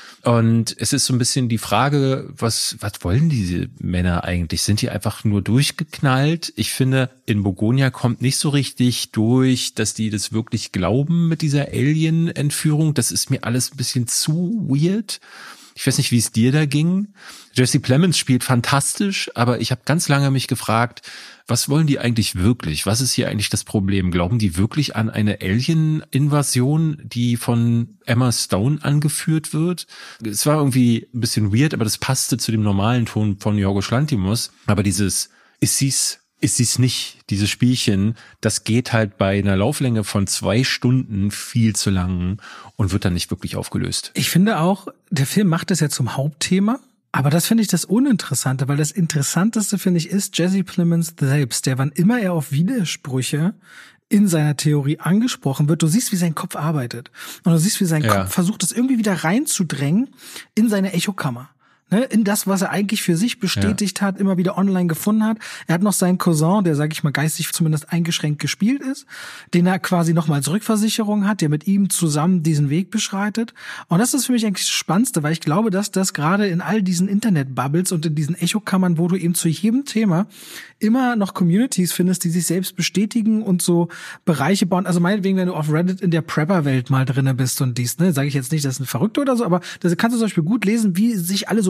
Und es ist so ein bisschen die Frage, was wollen diese Männer eigentlich? Sind die einfach nur durchgeknallt? Ich finde, in Bogonia kommt nicht so richtig durch, dass die das wirklich glauben mit dieser Alien-Entführung. Das ist mir alles ein bisschen zu weird. Ich weiß nicht, wie es dir da ging. Jesse Plemons spielt fantastisch, aber ich habe ganz lange mich gefragt, was wollen die eigentlich wirklich? Was ist hier eigentlich das Problem? Glauben die wirklich an eine Alien-Invasion, die von Emma Stone angeführt wird? Es war irgendwie ein bisschen weird, aber das passte zu dem normalen Ton von Yorgos Lanthimos. Aber ist sie's nicht, dieses Spielchen, das geht halt bei einer Lauflänge von 2 Stunden viel zu lang und wird dann nicht wirklich aufgelöst. Ich finde auch, der Film macht es ja zum Hauptthema. Aber das finde ich das Uninteressante, weil das Interessanteste, finde ich, ist Jesse Plemons selbst, der wann immer er auf Widersprüche in seiner Theorie angesprochen wird, du siehst, wie sein Kopf arbeitet. Und du siehst, wie sein Kopf versucht, das irgendwie wieder reinzudrängen in seine Echokammer. Ne, in das, was er eigentlich für sich bestätigt hat, immer wieder online gefunden hat. Er hat noch seinen Cousin, der, sag ich mal, geistig zumindest eingeschränkt gespielt ist, den er quasi noch mal als Rückversicherung hat, der mit ihm zusammen diesen Weg beschreitet. Und das ist für mich eigentlich das Spannendste, weil ich glaube, dass das gerade in all diesen Internet-Bubbles und in diesen Echokammern, wo du eben zu jedem Thema immer noch Communities findest, die sich selbst bestätigen und so Bereiche bauen. Also meinetwegen, wenn du auf Reddit in der Prepper-Welt mal drinne bist und dies, ne, sage ich jetzt nicht, das ist ein Verrückter oder so, aber da kannst du zum Beispiel gut lesen, wie sich alle so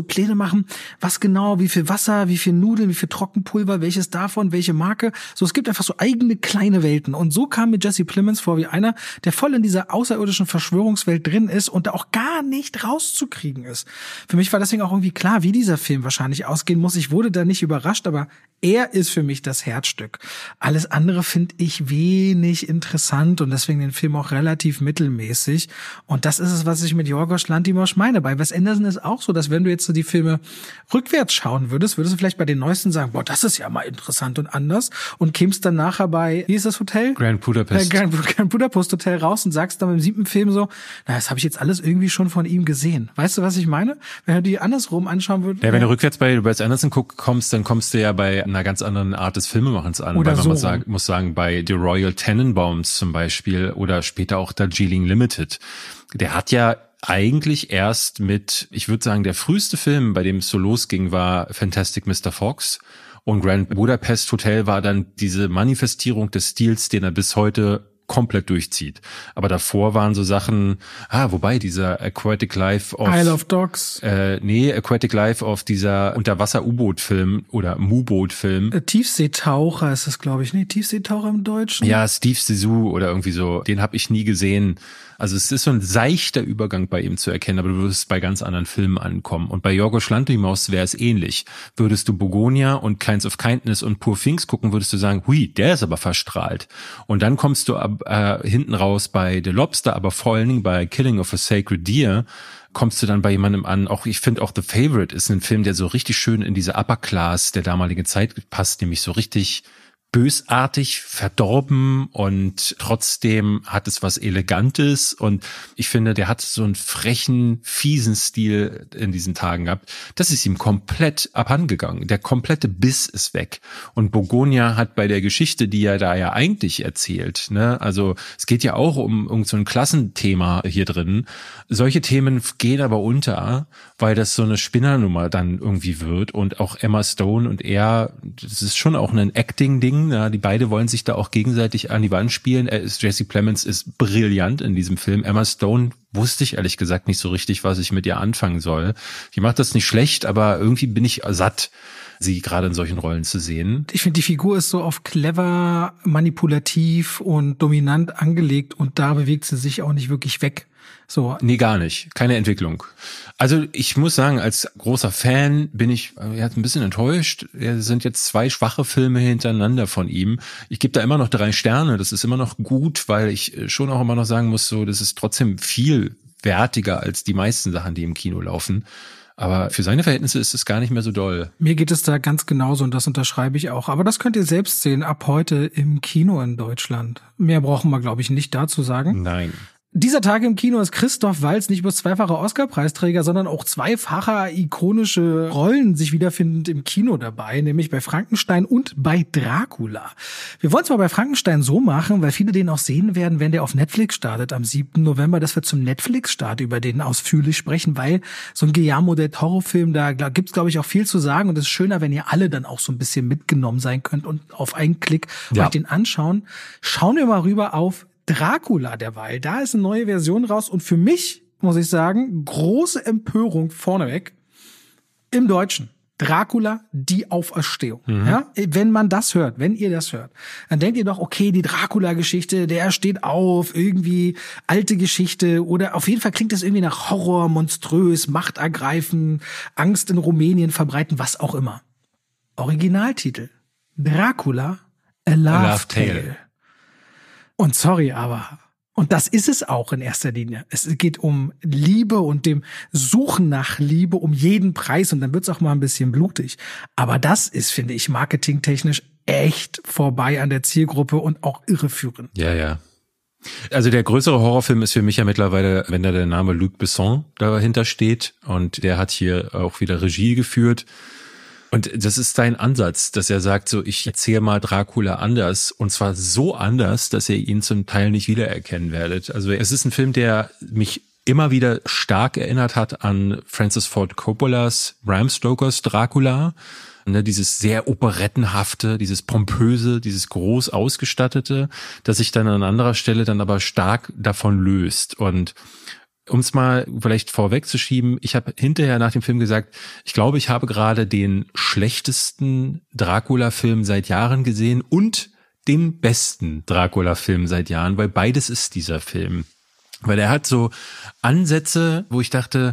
Pläne machen, was genau, wie viel Wasser, wie viel Nudeln, wie viel Trockenpulver, welches davon, welche Marke. So, es gibt einfach so eigene kleine Welten. Und so kam mir Jesse Plemons vor wie einer, der voll in dieser außerirdischen Verschwörungswelt drin ist und da auch gar nicht rauszukriegen ist. Für mich war deswegen auch irgendwie klar, wie dieser Film wahrscheinlich ausgehen muss. Ich wurde da nicht überrascht, aber er ist für mich das Herzstück. Alles andere finde ich wenig interessant und deswegen den Film auch relativ mittelmäßig. Und das ist es, was ich mit Yorgos Lanthimos meine. Bei Wes Anderson ist auch so, dass wenn du jetzt so die Filme rückwärts schauen würdest du vielleicht bei den neuesten sagen, boah, das ist ja mal interessant und anders und kämst dann nachher bei, wie ist das Hotel? Grand Budapest. Grand Budapest Hotel raus und sagst dann beim 7. Film so, na, das habe ich jetzt alles irgendwie schon von ihm gesehen. Weißt du, was ich meine? Wenn du die andersrum anschauen würdest. Ja, wenn du rückwärts bei Wes Anderson kommst, dann kommst du ja bei einer ganz anderen Art des Filmemachens an. Oder weil man so. muss sagen, bei The Royal Tenenbaums zum Beispiel oder später auch Darjeeling Limited, der hat ja eigentlich erst mit, ich würde sagen, der früheste Film, bei dem es so losging, war Fantastic Mr. Fox. Und Grand Budapest Hotel war dann diese Manifestierung des Stils, den er bis heute komplett durchzieht. Aber davor waren so Sachen, wobei dieser Aquatic Life of Isle of Dogs. Aquatic Life of dieser Unterwasser-U-Boot-Film oder Mu-Boot-Film. Tiefseetaucher ist das, glaube ich. Nee, Tiefseetaucher im Deutschen. Ja, Steve Zissou oder irgendwie so. Den habe ich nie gesehen. Also es ist so ein seichter Übergang bei ihm zu erkennen, aber du würdest bei ganz anderen Filmen ankommen. Und bei Yorgos Lanthimos wäre es ähnlich. Würdest du Begonia und Kinds of Kindness und Poor Things gucken, würdest du sagen, hui, der ist aber verstrahlt. Und dann kommst du hinten raus bei The Lobster, aber vor allen Dingen bei Killing of a Sacred Deer, kommst du dann bei jemandem an, ich finde auch The Favorite ist ein Film, der so richtig schön in diese Upper Class der damaligen Zeit passt, nämlich so richtig bösartig, verdorben und trotzdem hat es was Elegantes und ich finde, der hat so einen frechen, fiesen Stil in diesen Tagen gehabt. Das ist ihm komplett abhandengegangen. Der komplette Biss ist weg. Und Begonia hat bei der Geschichte, die er da ja eigentlich erzählt, ne, also es geht ja auch um irgend so ein Klassenthema hier drin. Solche Themen gehen aber unter, weil das so eine Spinnernummer dann irgendwie wird und auch Emma Stone und er, das ist schon auch ein Acting-Ding. Ja, die beide wollen sich da auch gegenseitig an die Wand spielen. Jesse Plemons ist brillant in diesem Film. Emma Stone wusste ich ehrlich gesagt nicht so richtig, was ich mit ihr anfangen soll. Die macht das nicht schlecht, aber irgendwie bin ich satt, sie gerade in solchen Rollen zu sehen. Ich finde, die Figur ist so oft clever, manipulativ und dominant angelegt und da bewegt sie sich auch nicht wirklich weg. So. Nee, gar nicht. Keine Entwicklung. Also ich muss sagen, als großer Fan bin ich ein bisschen enttäuscht. Es sind jetzt 2 schwache Filme hintereinander von ihm. Ich gebe da immer noch 3 Sterne. Das ist immer noch gut, weil ich schon auch immer noch sagen muss, so, das ist trotzdem viel wertiger als die meisten Sachen, die im Kino laufen. Aber für seine Verhältnisse ist es gar nicht mehr so doll. Mir geht es da ganz genauso und das unterschreibe ich auch. Aber das könnt ihr selbst sehen, ab heute im Kino in Deutschland. Mehr brauchen wir, glaube ich, nicht dazu sagen. Nein. Dieser Tag im Kino ist Christoph Waltz nicht bloß 2-facher Oscar-Preisträger, sondern auch 2-facher ikonische Rollen sich wiederfindend im Kino dabei, nämlich bei Frankenstein und bei Dracula. Wir wollen es mal bei Frankenstein so machen, weil viele den auch sehen werden, wenn der auf Netflix startet am 7. November, dass wir zum Netflix-Start über den ausführlich sprechen, weil so ein Guillermo del Toro-Film, da gibt's, glaube ich, auch viel zu sagen und es ist schöner, wenn ihr alle dann auch so ein bisschen mitgenommen sein könnt und auf einen Klick euch den anschauen. Schauen wir mal rüber auf Dracula derweil. Da ist eine neue Version raus und für mich, muss ich sagen, große Empörung vorneweg im Deutschen. Dracula, die Auferstehung. Ja, wenn man das hört, wenn ihr das hört, dann denkt ihr doch, okay, die Dracula-Geschichte, der steht auf, irgendwie alte Geschichte oder auf jeden Fall klingt das irgendwie nach Horror, monströs, Macht ergreifen, Angst in Rumänien verbreiten, was auch immer. Originaltitel: Dracula, A Love Tale. Und sorry, aber, und das ist es auch in erster Linie. Es geht um Liebe und dem Suchen nach Liebe um jeden Preis und dann wird's auch mal ein bisschen blutig. Aber das ist, finde ich, marketingtechnisch echt vorbei an der Zielgruppe und auch irreführend. Ja, ja. Also der größere Horrorfilm ist für mich ja mittlerweile, wenn da der Name Luc Besson dahinter steht und der hat hier auch wieder Regie geführt. Und das ist sein Ansatz, dass er sagt, so, ich erzähle mal Dracula anders und zwar so anders, dass ihr ihn zum Teil nicht wiedererkennen werdet. Also es ist ein Film, der mich immer wieder stark erinnert hat an Francis Ford Coppolas Bram Stokers Dracula. Ne, dieses sehr operettenhafte, dieses pompöse, dieses groß ausgestattete, das sich dann an anderer Stelle dann aber stark davon löst. Und Um es mal vielleicht vorwegzuschieben, ich habe hinterher nach dem Film gesagt, ich glaube, ich habe gerade den schlechtesten Dracula-Film seit Jahren gesehen und den besten Dracula-Film seit Jahren, weil beides ist dieser Film. Weil er hat so Ansätze, wo ich dachte,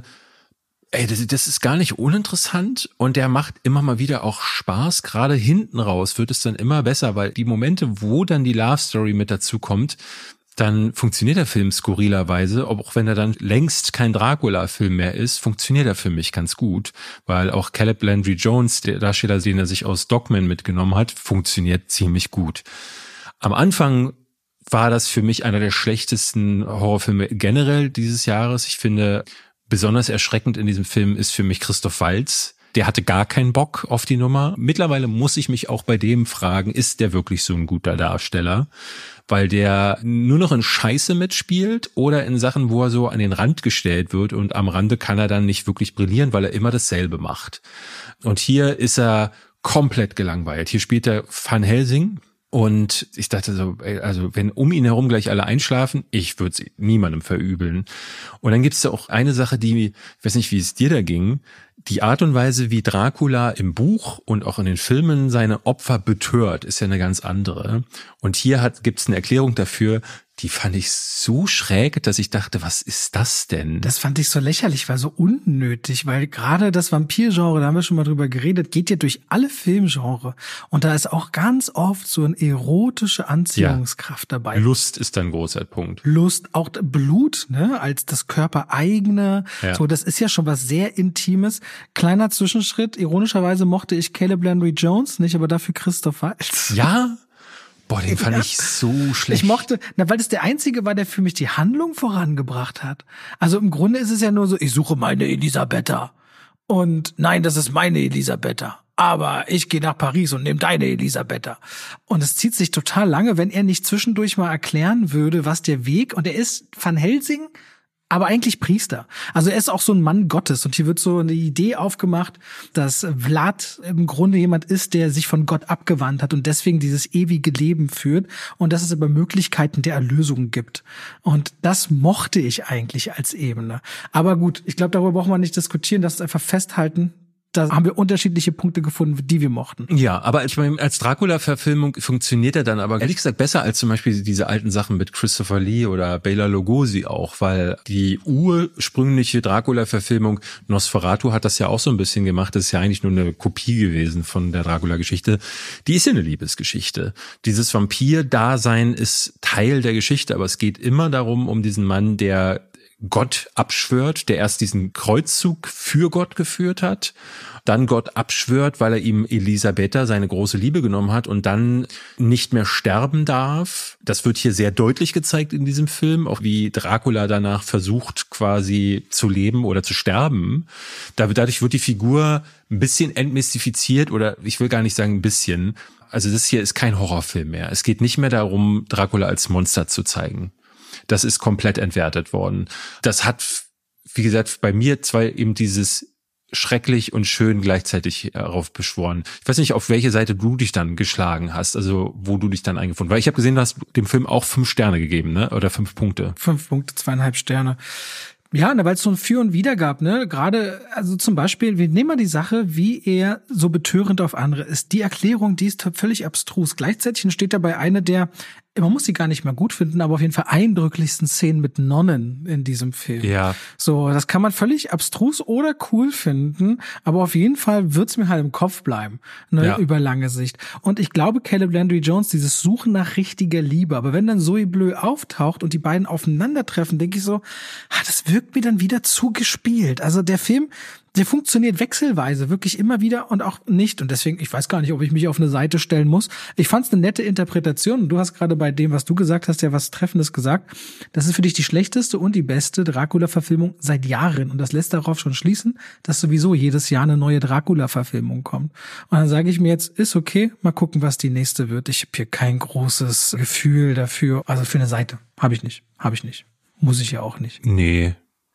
ey, das ist gar nicht uninteressant und der macht immer mal wieder auch Spaß. Gerade hinten raus wird es dann immer besser, weil die Momente, wo dann die Love Story mit dazu kommt, dann funktioniert der Film skurrilerweise, auch wenn er dann längst kein Dracula-Film mehr ist, funktioniert er für mich ganz gut, weil auch Caleb Landry Jones, der Darsteller, den er sich aus Dogman mitgenommen hat, funktioniert ziemlich gut. Am Anfang war das für mich einer der schlechtesten Horrorfilme generell dieses Jahres. Ich finde, besonders erschreckend in diesem Film ist für mich Christoph Waltz. Der hatte gar keinen Bock auf die Nummer. Mittlerweile muss ich mich auch bei dem fragen, ist der wirklich so ein guter Darsteller? Weil der nur noch in Scheiße mitspielt oder in Sachen, wo er so an den Rand gestellt wird und am Rande kann er dann nicht wirklich brillieren, weil er immer dasselbe macht. Und hier ist er komplett gelangweilt. Hier spielt er Van Helsing. Und ich dachte so, also wenn um ihn herum gleich alle einschlafen, ich würde es niemandem verübeln. Und dann gibt es da auch eine Sache, ich weiß nicht, wie es dir da ging, die Art und Weise, wie Dracula im Buch und auch in den Filmen seine Opfer betört, ist ja eine ganz andere. Und hier gibt es eine Erklärung dafür, die fand ich so schräg, dass ich dachte, was ist das denn? Das fand ich so lächerlich, war so unnötig, weil gerade das Vampir-Genre, da haben wir schon mal drüber geredet, geht ja durch alle Filmgenre. Und da ist auch ganz oft so eine erotische Anziehungskraft dabei. Lust ist ein großer Punkt. Lust, auch Blut, ne, als das körpereigene. Ja. So, das ist ja schon was sehr Intimes. Kleiner Zwischenschritt, ironischerweise mochte ich Caleb Landry Jones nicht, aber dafür Christoph Waltz. Ja? Boah, den fand ich so schlecht. Ich mochte, weil das der einzige war, der für mich die Handlung vorangebracht hat. Also im Grunde ist es ja nur so, ich suche meine Elisabetta. Und nein, das ist meine Elisabetta. Aber ich gehe nach Paris und nehme deine Elisabetta. Und es zieht sich total lange, wenn er nicht zwischendurch mal erklären würde, was der Weg, und er ist Van Helsing, aber eigentlich Priester. Also er ist auch so ein Mann Gottes. Und hier wird so eine Idee aufgemacht, dass Vlad im Grunde jemand ist, der sich von Gott abgewandt hat und deswegen dieses ewige Leben führt. Und dass es aber Möglichkeiten der Erlösung gibt. Und das mochte ich eigentlich als Ebene. Aber gut, ich glaube, darüber brauchen wir nicht diskutieren. Das ist einfach festhalten. Da haben wir unterschiedliche Punkte gefunden, die wir mochten. Ja, aber ich meine, als Dracula-Verfilmung funktioniert er dann aber ehrlich gesagt besser als zum Beispiel diese alten Sachen mit Christopher Lee oder Bela Lugosi auch, weil die ursprüngliche Dracula-Verfilmung, Nosferatu hat das ja auch so ein bisschen gemacht, das ist ja eigentlich nur eine Kopie gewesen von der Dracula-Geschichte, die ist ja eine Liebesgeschichte. Dieses Vampir-Dasein ist Teil der Geschichte, aber es geht immer darum, um diesen Mann, der Gott abschwört, der erst diesen Kreuzzug für Gott geführt hat, dann Gott abschwört, weil er ihm Elisabetta, seine große Liebe, genommen hat und dann nicht mehr sterben darf. Das wird hier sehr deutlich gezeigt in diesem Film, auch wie Dracula danach versucht quasi zu leben oder zu sterben. Dadurch wird die Figur ein bisschen entmystifiziert oder ich will gar nicht sagen ein bisschen. Also das hier ist kein Horrorfilm mehr. Es geht nicht mehr darum, Dracula als Monster zu zeigen. Das ist komplett entwertet worden. Das hat, wie gesagt, bei mir zwar eben dieses schrecklich und schön gleichzeitig heraufbeschworen. Ich weiß nicht, auf welche Seite du dich dann geschlagen hast, also wo du dich dann eingefunden. Weil ich habe gesehen, du hast dem Film auch 5 Sterne gegeben, ne? Oder 5 Punkte. 5 Punkte, 2,5 Sterne. Ja, weil es so ein Für und Wider gab, ne? Gerade, also zum Beispiel, wir nehmen mal die Sache, wie er so betörend auf andere ist. Die Erklärung, die ist völlig abstrus. Gleichzeitig entsteht dabei eine der, man muss sie gar nicht mal gut finden, aber auf jeden Fall eindrücklichsten Szenen mit Nonnen in diesem Film. Ja. So, das kann man völlig abstrus oder cool finden, aber auf jeden Fall wird's mir halt im Kopf bleiben, ne, ja, über lange Sicht. Und ich glaube, Caleb Landry Jones, dieses Suchen nach richtiger Liebe, aber wenn dann Zoe Bleu auftaucht und die beiden aufeinandertreffen, denke ich so, das wirkt mir dann wieder zu gespielt. Also der Film, der funktioniert wechselweise, wirklich immer wieder und auch nicht. Und deswegen, ich weiß gar nicht, ob ich mich auf eine Seite stellen muss. Ich fand es eine nette Interpretation. Und du hast gerade bei dem, was du gesagt hast, ja was Treffendes gesagt. Das ist für dich die schlechteste und die beste Dracula-Verfilmung seit Jahren. Und das lässt darauf schon schließen, dass sowieso jedes Jahr eine neue Dracula-Verfilmung kommt. Und dann sage ich mir jetzt, ist okay, mal gucken, was die nächste wird. Ich habe hier kein großes Gefühl dafür. Also für eine Seite habe ich nicht. Muss ich ja auch nicht. Nee.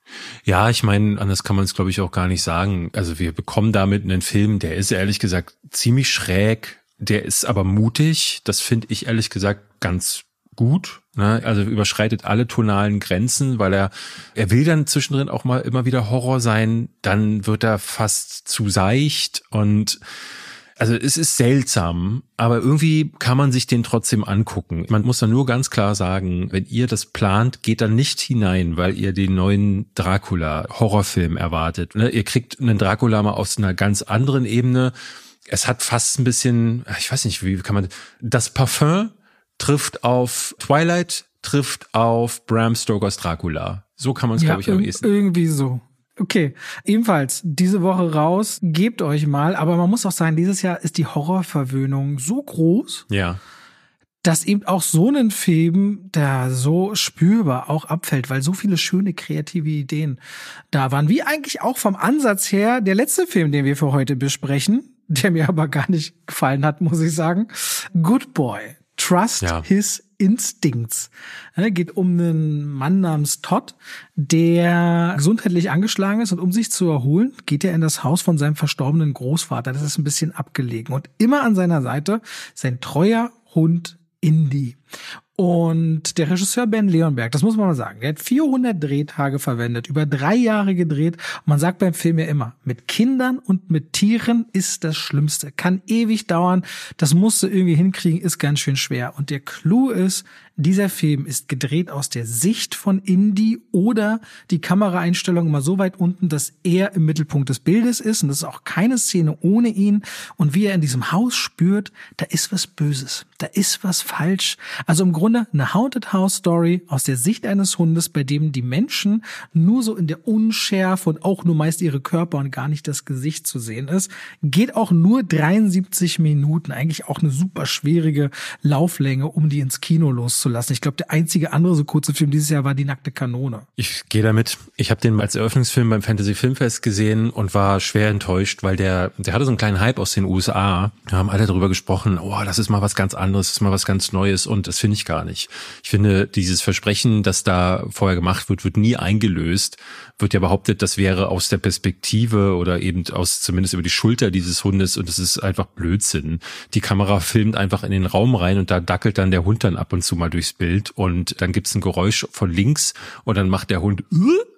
Ja, ich meine, anders kann man es, glaube ich, auch gar nicht sagen. Also wir bekommen damit einen Film, der ist ehrlich gesagt ziemlich schräg, der ist aber mutig. Das finde ich ehrlich gesagt ganz gut, ne? Also überschreitet alle tonalen Grenzen, weil er will dann zwischendrin auch mal immer wieder Horror sein, dann wird er fast zu seicht und also es ist seltsam, aber irgendwie kann man sich den trotzdem angucken. Man muss dann nur ganz klar sagen, wenn ihr das plant, geht dann nicht hinein, weil ihr den neuen Dracula-Horrorfilm erwartet. Ihr kriegt einen Dracula mal aus einer ganz anderen Ebene. Es hat fast ein bisschen, ich weiß nicht, wie kann man, das Parfum trifft auf Twilight, trifft auf Bram Stokers Dracula. So kann man es, glaube ich, am ehesten. Irgendwie so. Okay, ebenfalls diese Woche raus, gebt euch mal, aber man muss auch sagen, dieses Jahr ist die Horrorverwöhnung so groß, ja, dass eben auch so ein Film da so spürbar auch abfällt, weil so viele schöne kreative Ideen da waren, wie eigentlich auch vom Ansatz her der letzte Film, den wir für heute besprechen, der mir aber gar nicht gefallen hat, muss ich sagen. Good Boy. Trust His Instincts. Geht um einen Mann namens Todd, der gesundheitlich angeschlagen ist und um sich zu erholen, geht er in das Haus von seinem verstorbenen Großvater. Das ist ein bisschen abgelegen. Und immer an seiner Seite sein treuer Hund Indy. Und der Regisseur Ben Leonberg, das muss man mal sagen, der hat 400 Drehtage verwendet, über 3 Jahre gedreht. Und man sagt beim Film ja immer, mit Kindern und mit Tieren ist das Schlimmste. Kann ewig dauern, das musst du irgendwie hinkriegen, ist ganz schön schwer. Und der Clou ist, dieser Film ist gedreht aus der Sicht von Indy oder die Kameraeinstellung immer so weit unten, dass er im Mittelpunkt des Bildes ist. Und das ist auch keine Szene ohne ihn. Und wie er in diesem Haus spürt, da ist was Böses, da ist was falsch. Also im Grunde eine Haunted House Story aus der Sicht eines Hundes, bei dem die Menschen nur so in der Unschärfe und auch nur meist ihre Körper und gar nicht das Gesicht zu sehen ist. Geht auch nur 73 Minuten. Eigentlich auch eine super schwierige Lauflänge, um die ins Kino loszulassen. Ich glaube, der einzige andere so kurze Film dieses Jahr war Die nackte Kanone. Ich gehe damit. Ich habe den als Eröffnungsfilm beim Fantasy Filmfest gesehen und war schwer enttäuscht, weil der hatte so einen kleinen Hype aus den USA. Da haben alle darüber gesprochen, oh, das ist mal was ganz anderes, das ist mal was ganz Neues und das finde ich gar nicht. Ich finde, dieses Versprechen, das da vorher gemacht wird nie eingelöst. Wird ja behauptet, das wäre aus der Perspektive oder eben zumindest über die Schulter dieses Hundes und das ist einfach Blödsinn. Die Kamera filmt einfach in den Raum rein und da dackelt dann der Hund dann ab und zu mal durchs Bild und dann gibt's ein Geräusch von links und dann macht der Hund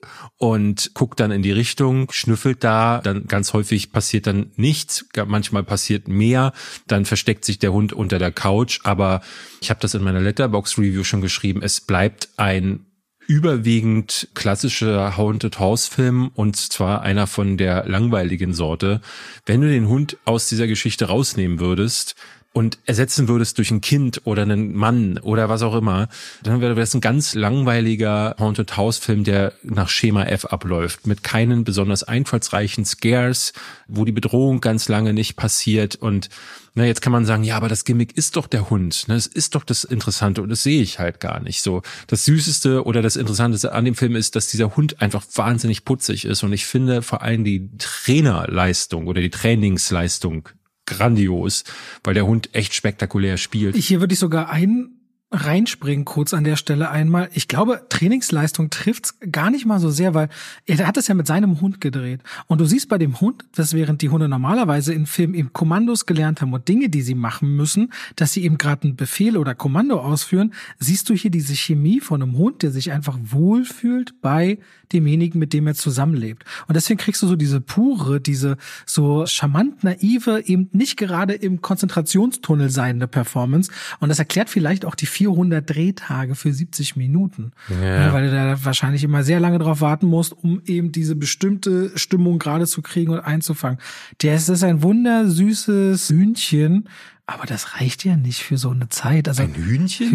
und guckt dann in die Richtung, schnüffelt da, dann ganz häufig passiert dann nichts, manchmal passiert mehr, dann versteckt sich der Hund unter der Couch, aber ich habe das in meiner Letterboxd-Review schon geschrieben, es bleibt ein überwiegend klassischer Haunted House Film und zwar einer von der langweiligen Sorte. Wenn du den Hund aus dieser Geschichte rausnehmen würdest und ersetzen würdest durch ein Kind oder einen Mann oder was auch immer, dann wäre das ein ganz langweiliger Haunted House Film, der nach Schema F abläuft, mit keinen besonders einfallsreichen Scares, wo die Bedrohung ganz lange nicht passiert und jetzt kann man sagen, ja, aber das Gimmick ist doch der Hund, das ist doch das Interessante und das sehe ich halt gar nicht so. Das Süßeste oder das Interessanteste an dem Film ist, dass dieser Hund einfach wahnsinnig putzig ist und ich finde vor allem die Trainerleistung oder die Trainingsleistung grandios, weil der Hund echt spektakulär spielt. Hier würde ich sogar reinspringen kurz an der Stelle einmal. Ich glaube, Trainingsleistung trifft's gar nicht mal so sehr, weil er hat es ja mit seinem Hund gedreht. Und du siehst bei dem Hund, dass während die Hunde normalerweise in Filmen eben Kommandos gelernt haben und Dinge, die sie machen müssen, dass sie eben gerade einen Befehl oder Kommando ausführen, siehst du hier diese Chemie von einem Hund, der sich einfach wohlfühlt bei demjenigen, mit dem er zusammenlebt. Und deswegen kriegst du so diese pure, diese so charmant naive, eben nicht gerade im Konzentrationstunnel seiende Performance. Und das erklärt vielleicht auch die 400 Drehtage für 70 Minuten. Ja. Weil du da wahrscheinlich immer sehr lange drauf warten musst, um eben diese bestimmte Stimmung gerade zu kriegen und einzufangen. Das ist ein wundersüßes Hühnchen, aber das reicht ja nicht für so eine Zeit. Also ein Hühnchen?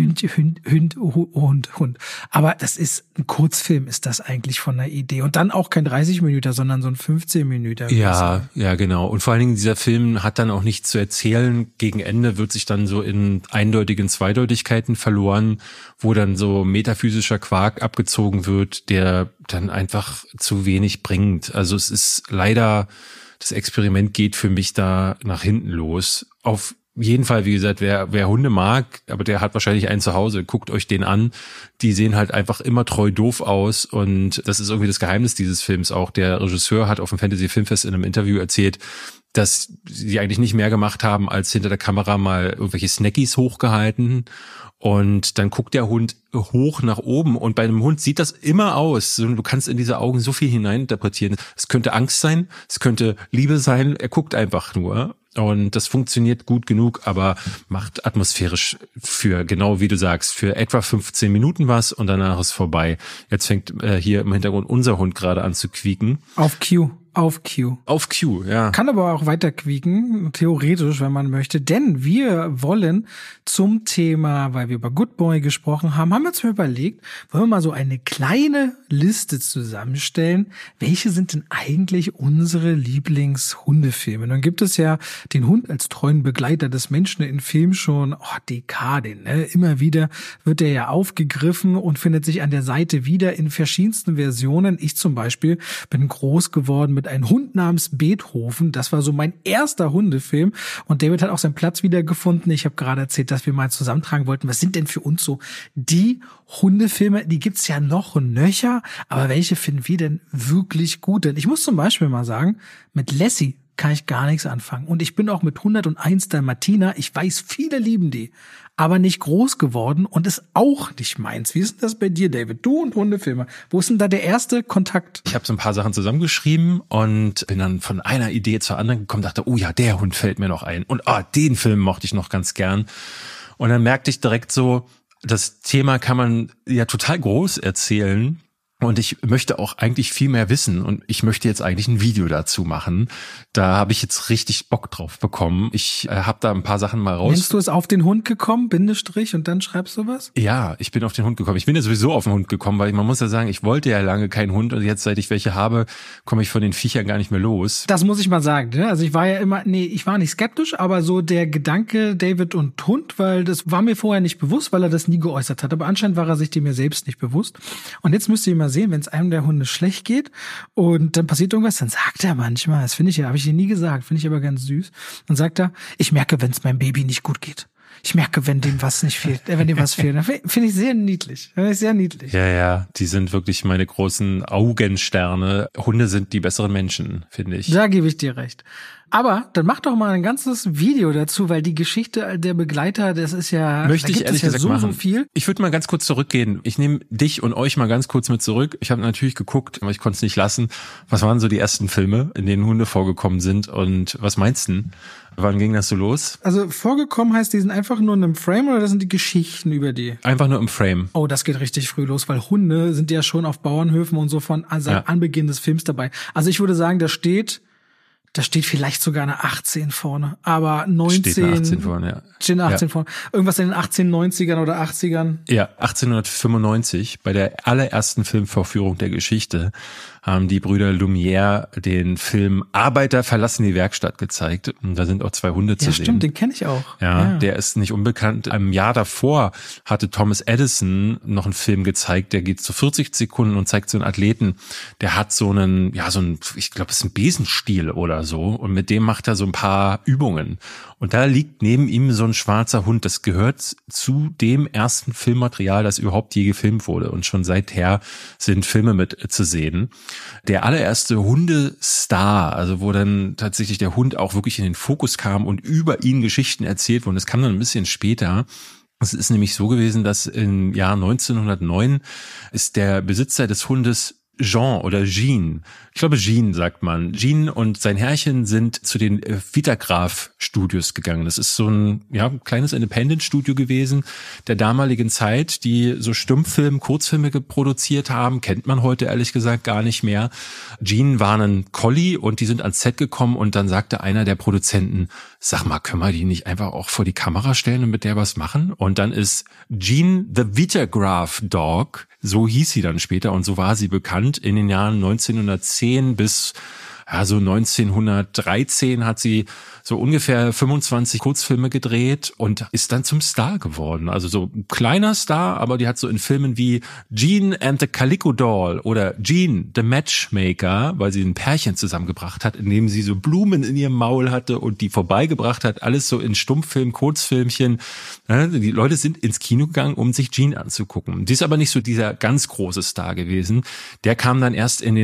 Hund. Aber das ist ein Kurzfilm, ist das eigentlich von der Idee. Und dann auch kein 30 Minuten, sondern so ein 15 Minuten. Ja, genau. Und vor allen Dingen, dieser Film hat dann auch nichts zu erzählen. Gegen Ende wird sich dann so in eindeutigen Zweideutigkeiten verloren, wo dann so metaphysischer Quark abgezogen wird, der dann einfach zu wenig bringt. Also es ist leider, das Experiment geht für mich da nach hinten los. Auf jeden Fall, wie gesagt, wer Hunde mag, aber der hat wahrscheinlich einen zu Hause, guckt euch den an. Die sehen halt einfach immer treu doof aus und das ist irgendwie das Geheimnis dieses Films auch. Der Regisseur hat auf dem Fantasy Filmfest in einem Interview erzählt, dass sie eigentlich nicht mehr gemacht haben, als hinter der Kamera mal irgendwelche Snackies hochgehalten. Und dann guckt der Hund hoch nach oben und bei einem Hund sieht das immer aus. Du kannst in diese Augen so viel hineininterpretieren. Es könnte Angst sein, es könnte Liebe sein. Er guckt einfach nur. Und das funktioniert gut genug, aber macht atmosphärisch für, genau wie du sagst, für etwa 15 Minuten was und danach ist vorbei. Jetzt fängt hier im Hintergrund unser Hund gerade an zu quieken. Auf Cue. Auf Cue, ja. Kann aber auch weiter quieken, theoretisch, wenn man möchte. Denn wir wollen zum Thema, weil wir über Good Boy gesprochen haben, haben wir uns mal überlegt, wollen wir mal so eine kleine Liste zusammenstellen. Welche sind denn eigentlich unsere Lieblingshundefilme? Und dann gibt es ja den Hund als treuen Begleiter des Menschen in Filmen schon Dekaden. Ne? Immer wieder wird er ja aufgegriffen und findet sich an der Seite wieder in verschiedensten Versionen. Ich zum Beispiel bin groß geworden mit einem Hund namens Beethoven. Das war so mein erster Hundefilm. Und David hat auch seinen Platz wiedergefunden. Ich habe gerade erzählt, dass wir mal zusammentragen wollten. Was sind denn für uns so die Hundefilme? Die gibt's ja noch und nöcher. Aber welche finden wir denn wirklich gut? Denn ich muss zum Beispiel mal sagen, mit Lassie kann ich gar nichts anfangen. Und ich bin auch mit 101 Dalmatiner. Ich weiß, viele lieben die, aber nicht groß geworden und ist auch nicht meins. Wie ist denn das bei dir, David? Du und Hundefilme. Wo ist denn da der erste Kontakt? Ich habe so ein paar Sachen zusammengeschrieben und bin dann von einer Idee zur anderen gekommen, dachte, oh ja, der Hund fällt mir noch ein. Und den Film mochte ich noch ganz gern. Und dann merkte ich direkt so, das Thema kann man ja total groß erzählen. Und ich möchte auch eigentlich viel mehr wissen und ich möchte jetzt eigentlich ein Video dazu machen. Da habe ich jetzt richtig Bock drauf bekommen. Ich habe da ein paar Sachen mal raus. Nennst du es auf den Hund gekommen, Bindestrich, und dann schreibst du was? Ja, ich bin auf den Hund gekommen. Ich bin ja sowieso auf den Hund gekommen, weil man muss ja sagen, ich wollte ja lange keinen Hund und jetzt, seit ich welche habe, komme ich von den Viechern gar nicht mehr los. Das muss ich mal sagen. Ne? Also ich war ja immer, ich war nicht skeptisch, aber so der Gedanke David und Hund, weil das war mir vorher nicht bewusst, weil er das nie geäußert hat. Aber anscheinend war er sich dem ja selbst nicht bewusst. Und jetzt müsst ihr mal sehen, wenn es einem der Hunde schlecht geht und dann passiert irgendwas, dann sagt er manchmal, das finde ich ja, habe ich dir nie gesagt, finde ich aber ganz süß, dann sagt er, ich merke, wenn es meinem Baby nicht gut geht. Ich merke, wenn dem was nicht fehlt, wenn dem was fehlt. Finde ich sehr niedlich. Ja, die sind wirklich meine großen Augensterne. Hunde sind die besseren Menschen, finde ich. Da gebe ich dir recht. Aber dann mach doch mal ein ganzes Video dazu, weil die Geschichte der Begleiter, das ist ja, möchte ich ehrlich gesagt machen. So viel. Ich würde mal ganz kurz zurückgehen. Ich nehme dich und euch mal ganz kurz mit zurück. Ich habe natürlich geguckt, aber ich konnte es nicht lassen. Was waren so die ersten Filme, in denen Hunde vorgekommen sind und was meinst du? Wann ging das so los? Also vorgekommen heißt, die sind einfach nur in einem Frame oder das sind die Geschichten über die? Einfach nur im Frame. Oh, das geht richtig früh los, weil Hunde sind ja schon auf Bauernhöfen und so von seit Anbeginn des Films dabei. Also ich würde sagen, da steht vielleicht sogar eine 18 vorne, aber 19. Steht eine 18 vorne, ja. Steht eine 18 vorne. Irgendwas in den 1890ern oder 80ern. Ja, 1895, bei der allerersten Filmvorführung der Geschichte, haben die Brüder Lumière den Film Arbeiter verlassen die Werkstatt gezeigt. Und da sind auch zwei Hunde zu sehen. Ja, stimmt, den kenne ich auch. Ja, der ist nicht unbekannt. Im Jahr davor hatte Thomas Edison noch einen Film gezeigt, der geht zu 40 Sekunden und zeigt so einen Athleten, der hat so einen, ich glaube, es ist ein Besenstiel oder so. Und mit dem macht er so ein paar Übungen. Und da liegt neben ihm so ein schwarzer Hund. Das gehört zu dem ersten Filmmaterial, das überhaupt je gefilmt wurde. Und schon seither sind Filme mit zu sehen. Der allererste Hundestar, also wo dann tatsächlich der Hund auch wirklich in den Fokus kam und über ihn Geschichten erzählt wurden, das kam dann ein bisschen später. Es ist nämlich so gewesen, dass im Jahr 1909 ist der Besitzer des Hundes Jean oder Jean, ich glaube Jean sagt man. Jean und sein Herrchen sind zu den Vitagraph Studios gegangen. Das ist so ein kleines Independent-Studio gewesen der damaligen Zeit, die so Stummfilme, Kurzfilme produziert haben. Kennt man heute ehrlich gesagt gar nicht mehr. Jean war ein Collie und die sind ans Set gekommen und dann sagte einer der Produzenten, sag mal, können wir die nicht einfach auch vor die Kamera stellen und mit der was machen? Und dann ist Jean the Vitagraph Dog, so hieß sie dann später und so war sie bekannt. In den Jahren 1910 bis so 1913 hat sie so ungefähr 25 Kurzfilme gedreht und ist dann zum Star geworden. Also so ein kleiner Star, aber die hat so in Filmen wie Jean and the Calico Doll oder Jean the Matchmaker, weil sie ein Pärchen zusammengebracht hat, in dem sie so Blumen in ihrem Maul hatte und die vorbeigebracht hat, alles so in Stummfilm, Kurzfilmchen. Die Leute sind ins Kino gegangen, um sich Jean anzugucken. Die ist aber nicht so dieser ganz große Star gewesen. Der kam dann erst in den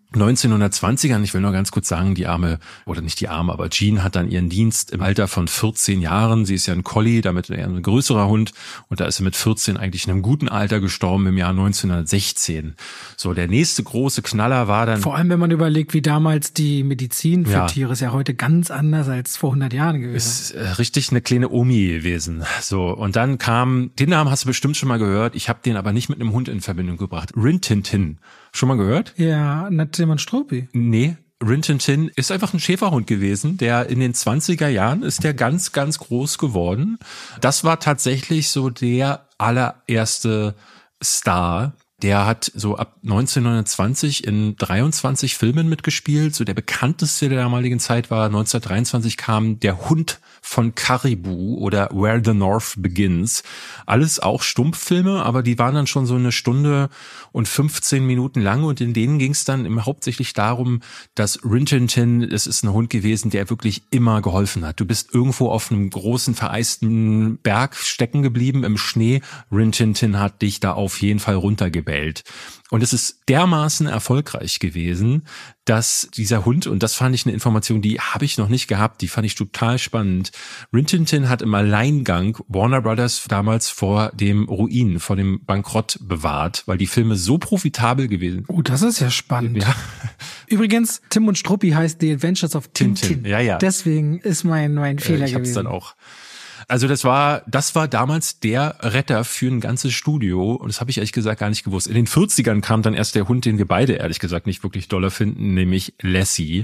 1920ern, ich will nur ganz kurz sagen, aber Jean hat dann ihren Dienst im Alter von 14 Jahren. Sie ist ja ein Collie, damit eher ein größerer Hund. Und da ist sie mit 14 eigentlich in einem guten Alter gestorben im Jahr 1916. So, der nächste große Knaller war dann... Vor allem, wenn man überlegt, wie damals die Medizin für Tiere ist ja heute ganz anders als vor 100 Jahren gewesen. Ist richtig eine kleine Omi gewesen. So, und dann kam, den Namen hast du bestimmt schon mal gehört, ich habe den aber nicht mit einem Hund in Verbindung gebracht. Rin Tin Tin. Schon mal gehört? Ja, nicht Tim und Struppi. Nee, Rin Tin Tin ist einfach ein Schäferhund gewesen, der in den 20er Jahren ist der ganz, ganz groß geworden. Das war tatsächlich so der allererste Star. Der hat so ab 1920 in 23 Filmen mitgespielt. So der bekannteste der damaligen Zeit war 1923 kam Der Hund von Caribou oder Where the North Begins. Alles auch Stummfilme, aber die waren dann schon so 1 Stunde und 15 Minuten lang und in denen ging es dann hauptsächlich darum, dass Rin Tin Tin, es ist ein Hund gewesen, der wirklich immer geholfen hat. Du bist irgendwo auf einem großen vereisten Berg stecken geblieben im Schnee. Rin Tin Tin hat dich da auf jeden Fall runtergebellt. Und es ist dermaßen erfolgreich gewesen, dass dieser Hund, und das fand ich eine Information, die habe ich noch nicht gehabt, die fand ich total spannend. Rin Tin Tin hat im Alleingang Warner Brothers damals vor dem Ruin, vor dem Bankrott bewahrt, weil die Filme so profitabel gewesen sind. Oh, das ist ja spannend. Ja. Übrigens, Tim und Struppi heißt The Adventures of Tintin. Ja. Deswegen ist mein Fehler gewesen. Ich hab's dann auch. Also das war damals der Retter für ein ganzes Studio und das habe ich ehrlich gesagt gar nicht gewusst. In den 40ern kam dann erst der Hund, den wir beide ehrlich gesagt nicht wirklich doller finden, nämlich Lassie.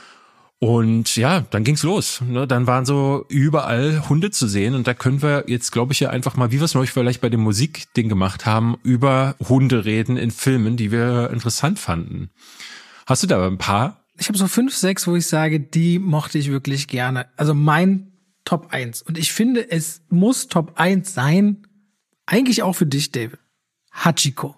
Und ja, dann ging's los. Dann waren so überall Hunde zu sehen und da können wir jetzt, glaube ich, ja einfach mal, wie wir es neulich vielleicht bei dem Musikding gemacht haben, über Hunde reden in Filmen, die wir interessant fanden. Hast du da ein paar? Ich habe so 5, 6, wo ich sage, die mochte ich wirklich gerne. Also mein Top 1. Und ich finde, es muss Top 1 sein, eigentlich auch für dich, David. Hachiko.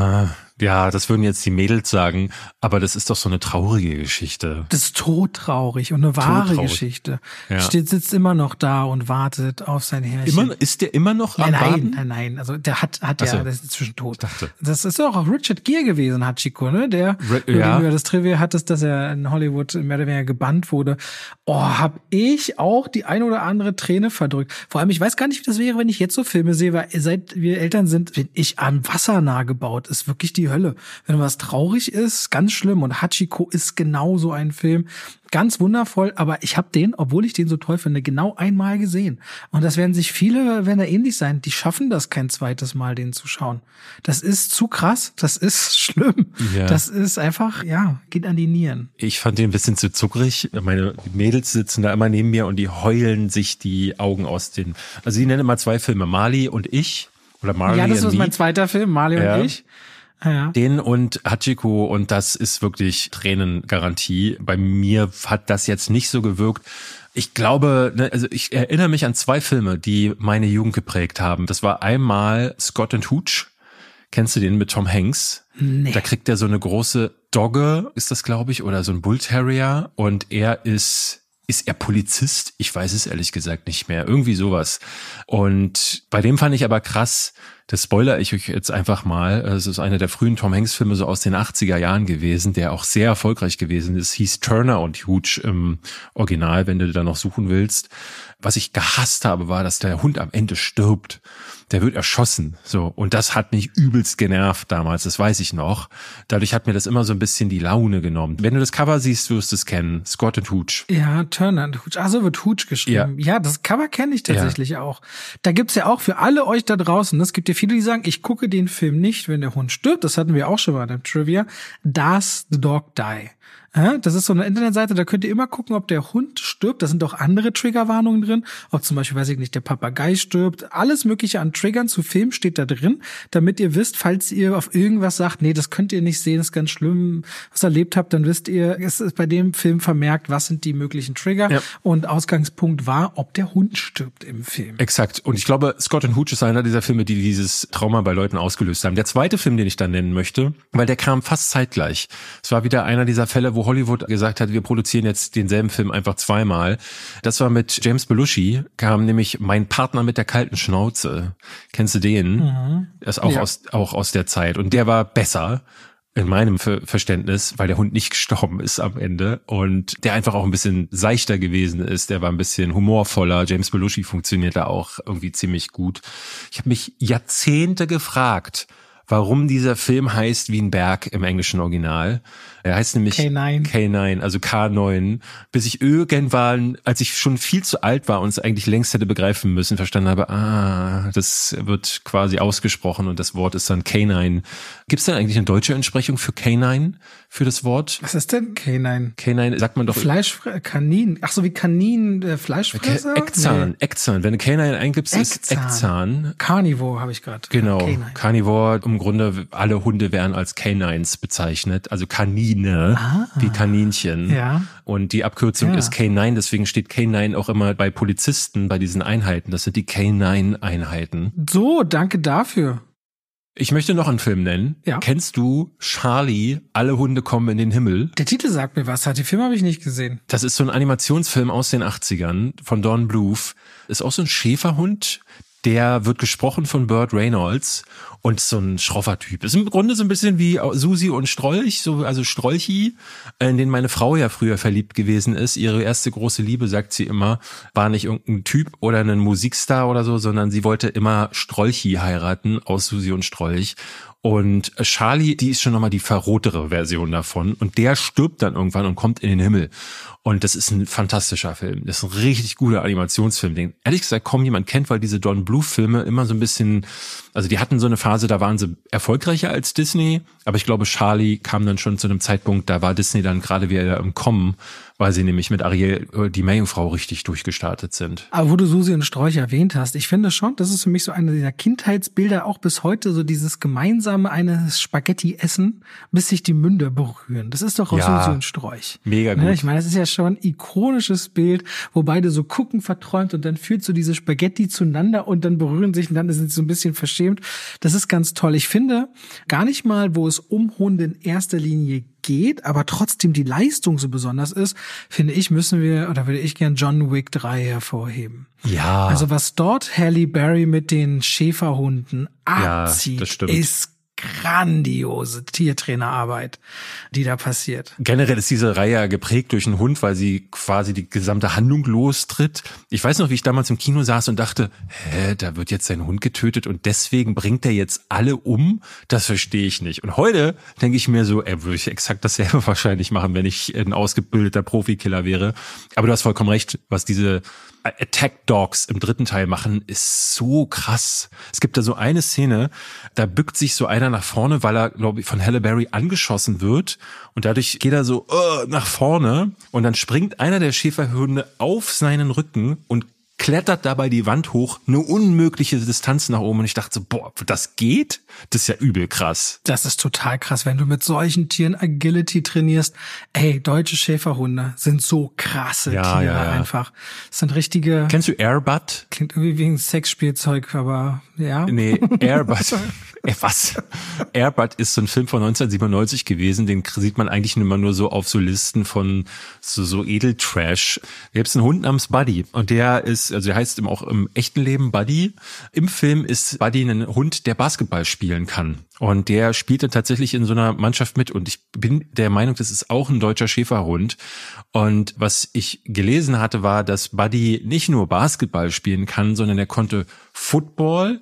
Ja, das würden jetzt die Mädels sagen, aber das ist doch so eine traurige Geschichte. Das ist todtraurig und eine wahre Geschichte. Ja. Sitzt immer noch da und wartet auf sein Herrchen. Ist der immer noch am Warten? Nein. Also der hat ja, der ist inzwischen tot. Dachte. Das ist doch auch Richard Gere gewesen, Hachiko, ne? Der, über das Trivia hattest, dass er in Hollywood mehr oder weniger gebannt wurde. Oh, hab ich auch die ein oder andere Träne verdrückt. Vor allem, ich weiß gar nicht, wie das wäre, wenn ich jetzt so Filme sehe, weil seit wir Eltern sind, bin ich am Wasser nah gebaut. Ist wirklich die Hölle. Wenn was traurig ist, ganz schlimm. Und Hachiko ist genau so ein Film. Ganz wundervoll, aber ich habe den, obwohl ich den so toll finde, genau einmal gesehen. Und das werden da ähnlich sein. Die schaffen das kein zweites Mal, den zu schauen. Das ist zu krass, das ist schlimm. Ja. Das ist einfach, geht an die Nieren. Ich fand den ein bisschen zu zuckrig. Meine Mädels sitzen da immer neben mir und die heulen sich die Augen aus den... Also sie nennen immer 2 Filme, Marley und ich. Oder Marley Ja, das ist mein zweiter Film, Marley und ich. Ja. Den und Hachiko und das ist wirklich Tränengarantie. Bei mir hat das jetzt nicht so gewirkt. Ich glaube, also ich erinnere mich an 2 Filme, die meine Jugend geprägt haben. Das war einmal Scott and Hooch. Kennst du den mit Tom Hanks? Nee. Da kriegt er so eine große Dogge, ist das, glaube ich, oder so ein Bull Terrier und ist er Polizist? Ich weiß es ehrlich gesagt nicht mehr. Irgendwie sowas. Und bei dem fand ich aber krass, das spoilere ich euch jetzt einfach mal. Es ist einer der frühen Tom Hanks Filme so aus den 80er Jahren gewesen, der auch sehr erfolgreich gewesen ist. Hieß Turner und Hooch im Original, wenn du da noch suchen willst. Was ich gehasst habe, war, dass der Hund am Ende stirbt. Der wird erschossen. So. Und das hat mich übelst genervt damals. Das weiß ich noch. Dadurch hat mir das immer so ein bisschen die Laune genommen. Wenn du das Cover siehst, wirst du es kennen. Scott and Hooch. Ja, Turner und Hooch. Ach so, wird Hooch geschrieben. Ja, das Cover kenne ich tatsächlich auch. Da gibt's ja auch für alle euch da draußen, es gibt ja viele, die sagen, ich gucke den Film nicht, wenn der Hund stirbt. Das hatten wir auch schon mal im Trivia. Does the dog die? Das ist so eine Internetseite, da könnt ihr immer gucken, ob der Hund stirbt. Da sind auch andere Triggerwarnungen drin. Ob zum Beispiel, weiß ich nicht, der Papagei stirbt. Alles Mögliche an Triggern zu Filmen steht da drin, damit ihr wisst, falls ihr auf irgendwas sagt, nee, das könnt ihr nicht sehen, das ist ganz schlimm, was ihr erlebt habt, dann wisst ihr, es ist bei dem Film vermerkt, was sind die möglichen Trigger. Ja. Und Ausgangspunkt war, ob der Hund stirbt im Film. Exakt. Und ich glaube, Scott and Hooch ist einer dieser Filme, die dieses Trauma bei Leuten ausgelöst haben. Der zweite Film, den ich dann nennen möchte, weil der kam fast zeitgleich. Es war wieder einer dieser Fälle, wo Hollywood gesagt hat, wir produzieren jetzt denselben Film einfach 2-mal. Das war mit James Belushi, kam nämlich Mein Partner mit der kalten Schnauze. Kennst du den? Mhm. Das ist auch aus der Zeit. Und der war besser. in meinem Verständnis, weil der Hund nicht gestorben ist am Ende und der einfach auch ein bisschen seichter gewesen ist, der war ein bisschen humorvoller, James Belushi funktioniert da auch irgendwie ziemlich gut. Ich habe mich Jahrzehnte gefragt, warum dieser Film heißt wie ein Berg im englischen Original. Er heißt nämlich K9, also K9, bis ich irgendwann, als ich schon viel zu alt war und es eigentlich längst hätte begreifen müssen, verstanden habe, das wird quasi ausgesprochen und das Wort ist dann K9. Gibt es denn eigentlich eine deutsche Entsprechung für K9, für das Wort? Was ist denn K9? K9 sagt man doch. Kanin. Ach so, wie Kanin, Fleischfresser? Eckzahn. Wenn du K9 eingibst, ist Eckzahn. Carnivore habe ich gerade. Genau. K9. Carnivore, im Grunde alle Hunde werden als Canines bezeichnet, also Kanine, wie Kaninchen. Ja. Und die Abkürzung ist K9, deswegen steht K9 auch immer bei Polizisten, bei diesen Einheiten. Das sind die K9-Einheiten. So, danke dafür. Ich möchte noch einen Film nennen. Ja. Kennst du Charlie, alle Hunde kommen in den Himmel? Der Titel sagt mir was, die Film habe ich nicht gesehen. Das ist so ein Animationsfilm aus den 80ern von Don Bluth. Ist auch so ein Schäferhund, der wird gesprochen von Burt Reynolds und so ein schroffer Typ. Ist im Grunde so ein bisschen wie Susi und Strolch, also Strolchi, in den meine Frau ja früher verliebt gewesen ist. Ihre erste große Liebe, sagt sie immer, war nicht irgendein Typ oder ein Musikstar oder so, sondern sie wollte immer Strolchi heiraten aus Susi und Strolch. Und Charlie, die ist schon nochmal die verrotere Version davon. Und der stirbt dann irgendwann und kommt in den Himmel. Und das ist ein fantastischer Film. Das ist ein richtig guter Animationsfilm, den ehrlich gesagt kaum jemand kennt, weil diese Don Bluth-Filme immer so ein bisschen, also die hatten so eine Phase, da waren sie erfolgreicher als Disney. Aber ich glaube, Charlie kam dann schon zu einem Zeitpunkt, da war Disney dann gerade wieder im Kommen, weil sie nämlich mit Ariel, die Meerjungfrau, richtig durchgestartet sind. Aber wo du Susi und Strolch erwähnt hast, ich finde schon, das ist für mich so eine dieser Kindheitsbilder, auch bis heute, so dieses gemeinsame eines Spaghetti-Essen, bis sich die Münder berühren. Das ist doch aus Susi und Strolch. Mega gut. Ich meine, das ist ja schon ein ikonisches Bild, wo beide so gucken verträumt und dann führt so diese Spaghetti zueinander und dann berühren sich und dann sind sie so ein bisschen verschämt. Das ist ganz toll. Ich finde gar nicht mal, wo es um Hunde in erster Linie geht, aber trotzdem die Leistung so besonders ist, finde ich, würde ich gern John Wick 3 hervorheben. Ja. Also was dort Halle Berry mit den Schäferhunden abzieht, das stimmt. ist grandiose Tiertrainerarbeit, die da passiert. Generell ist diese Reihe ja geprägt durch einen Hund, weil sie quasi die gesamte Handlung lostritt. Ich weiß noch, wie ich damals im Kino saß und dachte, da wird jetzt sein Hund getötet und deswegen bringt er jetzt alle um? Das verstehe ich nicht. Und heute denke ich mir so, würde ich exakt dasselbe wahrscheinlich machen, wenn ich ein ausgebildeter Profikiller wäre. Aber du hast vollkommen recht, was diese Attack Dogs im 3. Teil machen, ist so krass. Es gibt da so eine Szene, da bückt sich so einer nach vorne, weil er, glaube ich, von Halle Berry angeschossen wird und dadurch geht er so nach vorne und dann springt einer der Schäferhunde auf seinen Rücken und klettert dabei die Wand hoch, eine unmögliche Distanz nach oben und ich dachte so, boah, das geht? Das ist ja übel krass. Das ist total krass, wenn du mit solchen Tieren Agility trainierst. Ey, deutsche Schäferhunde sind so krasse Tiere einfach. Das sind richtige... Kennst du Airbud? Klingt irgendwie wie ein Sexspielzeug, aber ja. Nee, Airbud. Was? Airbud ist so ein Film von 1997 gewesen, den sieht man eigentlich immer nur so auf so Listen von so Edeltrash. Da gibt's einen Hund namens Buddy und der heißt auch im echten Leben Buddy. Im Film ist Buddy ein Hund, der Basketball spielen kann. Und der spielte tatsächlich in so einer Mannschaft mit und ich bin der Meinung, das ist auch ein deutscher Schäferhund. Und was ich gelesen hatte, war, dass Buddy nicht nur Basketball spielen kann, sondern er konnte Football,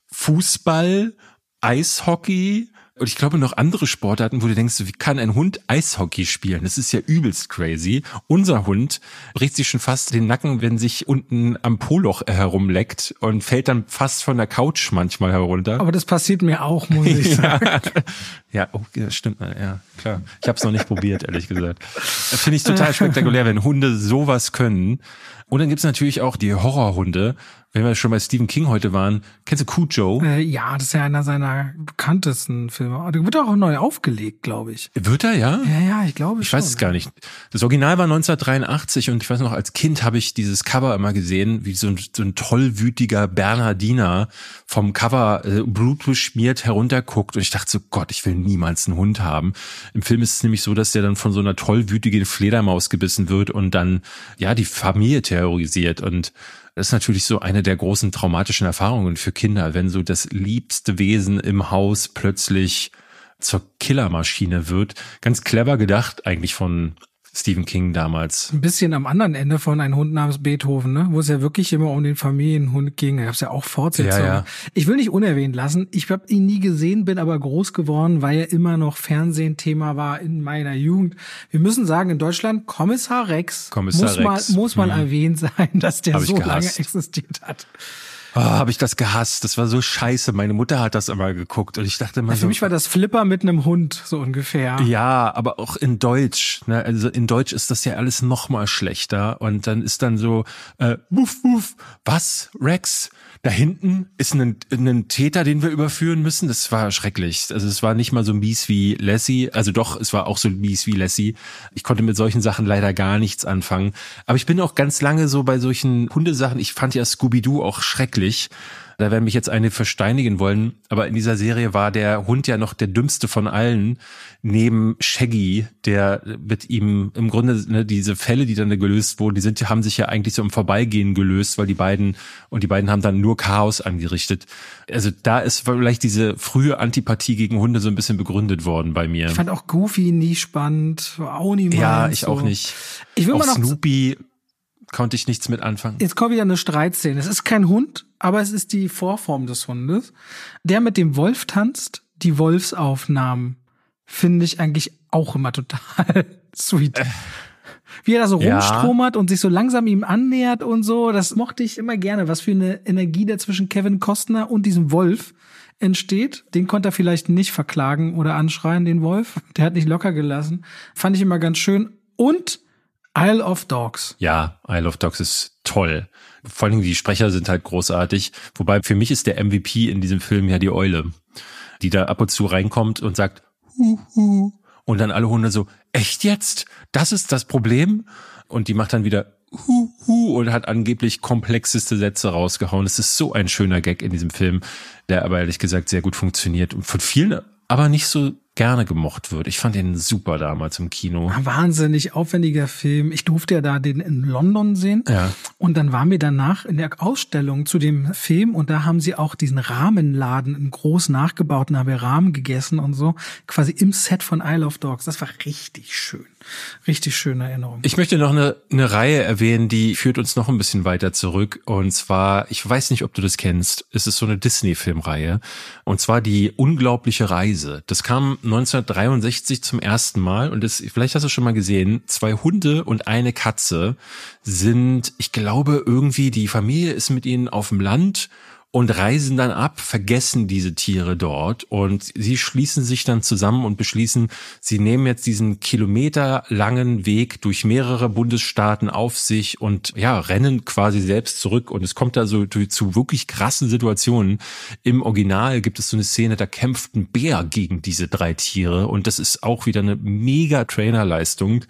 Fußball, Eishockey und ich glaube noch andere Sportarten, wo du denkst, wie kann ein Hund Eishockey spielen? Das ist ja übelst crazy. Unser Hund bricht sich schon fast den Nacken, wenn sich unten am Po-Loch herumleckt und fällt dann fast von der Couch manchmal herunter. Aber das passiert mir auch, muss ich sagen. Ja, das stimmt. Ja, klar. Ich habe es noch nicht probiert, ehrlich gesagt. Das finde ich total spektakulär, wenn Hunde sowas können. Und dann gibt's natürlich auch die Horrorhunde. Wenn wir schon bei Stephen King heute waren, kennst du Cujo? Ja, das ist ja einer seiner bekanntesten Filme. Der wird auch neu aufgelegt, glaube ich. Wird er, ja? Ja, ich glaube schon. Ich weiß es gar nicht. Das Original war 1983 und ich weiß noch, als Kind habe ich dieses Cover immer gesehen, wie so ein tollwütiger Bernhardiner vom Cover blutbeschmiert herunterguckt und ich dachte so, Gott, ich will niemals einen Hund haben. Im Film ist es nämlich so, dass der dann von so einer tollwütigen Fledermaus gebissen wird und dann, ja, die Familie terrorisiert und das ist natürlich so eine der großen traumatischen Erfahrungen für Kinder, wenn so das liebste Wesen im Haus plötzlich zur Killermaschine wird. Ganz clever gedacht eigentlich von Stephen King damals. Ein bisschen am anderen Ende von Ein Hund namens Beethoven, ne? Wo es ja wirklich immer um den Familienhund ging. Da gab es ja auch Fortsetzungen. Ja. Ich will nicht unerwähnt lassen. Ich habe ihn nie gesehen, bin aber groß geworden, weil er immer noch Fernsehen-Thema war in meiner Jugend. Wir müssen sagen, in Deutschland Kommissar Rex, muss mal erwähnt sein, dass der so lange existiert hat. Oh, habe ich das gehasst. Das war so scheiße. Meine Mutter hat das immer geguckt und ich dachte immer Für mich war das Flipper mit einem Hund, so ungefähr. Ja, aber auch in Deutsch. Ne? Also in Deutsch ist das ja alles noch mal schlechter und dann ist dann so, wuff, wuff, was, Rex? Da hinten ist ein Täter, den wir überführen müssen. Das war schrecklich. Also es war nicht mal so mies wie Lassie. Also doch, es war auch so mies wie Lassie. Ich konnte mit solchen Sachen leider gar nichts anfangen. Aber ich bin auch ganz lange so bei solchen Hundesachen. Ich fand ja Scooby-Doo auch schrecklich. Da werden mich jetzt einige versteinigen wollen, aber in dieser Serie war der Hund ja noch der dümmste von allen, neben Shaggy, der mit ihm im Grunde, ne, diese Fälle, die dann gelöst wurden, haben sich ja eigentlich so im Vorbeigehen gelöst, weil die beiden haben dann nur Chaos angerichtet. Also da ist vielleicht diese frühe Antipathie gegen Hunde so ein bisschen begründet worden bei mir. Ich fand auch Goofy nie spannend, auch nie mal. Ja, ich so. Auch nicht. Ich will auch mal noch Snoopy konnte ich nichts mit anfangen. Jetzt kommt wieder eine Streitszene. Es ist kein Hund, aber es ist die Vorform des Hundes. Der mit dem Wolf tanzt, die Wolfsaufnahmen, finde ich eigentlich auch immer total sweet. Wie er da so rumstromert und sich so langsam ihm annähert und so, das mochte ich immer gerne. Was für eine Energie da zwischen Kevin Costner und diesem Wolf entsteht. Den konnte er vielleicht nicht verklagen oder anschreien, den Wolf. Der hat nicht locker gelassen. Fand ich immer ganz schön. Und Isle of Dogs. Ja, Isle of Dogs ist toll. Vor allem die Sprecher sind halt großartig. Wobei für mich ist der MVP in diesem Film ja die Eule, die da ab und zu reinkommt und sagt, hu. Und dann alle Hunde so, echt jetzt? Das ist das Problem? Und die macht dann wieder hu und hat angeblich komplexeste Sätze rausgehauen. Es ist so ein schöner Gag in diesem Film, der aber ehrlich gesagt sehr gut funktioniert und von vielen aber nicht so gerne gemocht wird. Ich fand den super damals im Kino. Wahnsinnig aufwendiger Film. Ich durfte ja da den in London sehen. Ja. Und dann waren wir danach in der Ausstellung zu dem Film und da haben sie auch diesen Rahmenladen in groß nachgebaut und haben wir Rahmen gegessen und so. Quasi im Set von Isle of Dogs. Das war richtig schön. Richtig schöne Erinnerung. Ich möchte noch eine Reihe erwähnen, die führt uns noch ein bisschen weiter zurück. Und zwar, ich weiß nicht, ob du das kennst, es ist so eine Disney-Filmreihe. Und zwar die Unglaubliche Reise. Das kam 1963 zum ersten Mal und vielleicht hast du schon mal gesehen, 2 Hunde und eine Katze sind, ich glaube irgendwie, die Familie ist mit ihnen auf dem Land und reisen dann ab, vergessen diese Tiere dort und sie schließen sich dann zusammen und beschließen, sie nehmen jetzt diesen kilometerlangen Weg durch mehrere Bundesstaaten auf sich und ja, rennen quasi selbst zurück und es kommt da so zu wirklich krassen Situationen. Im Original gibt es so eine Szene, da kämpft ein Bär gegen diese 3 Tiere und das ist auch wieder eine mega Trainerleistung.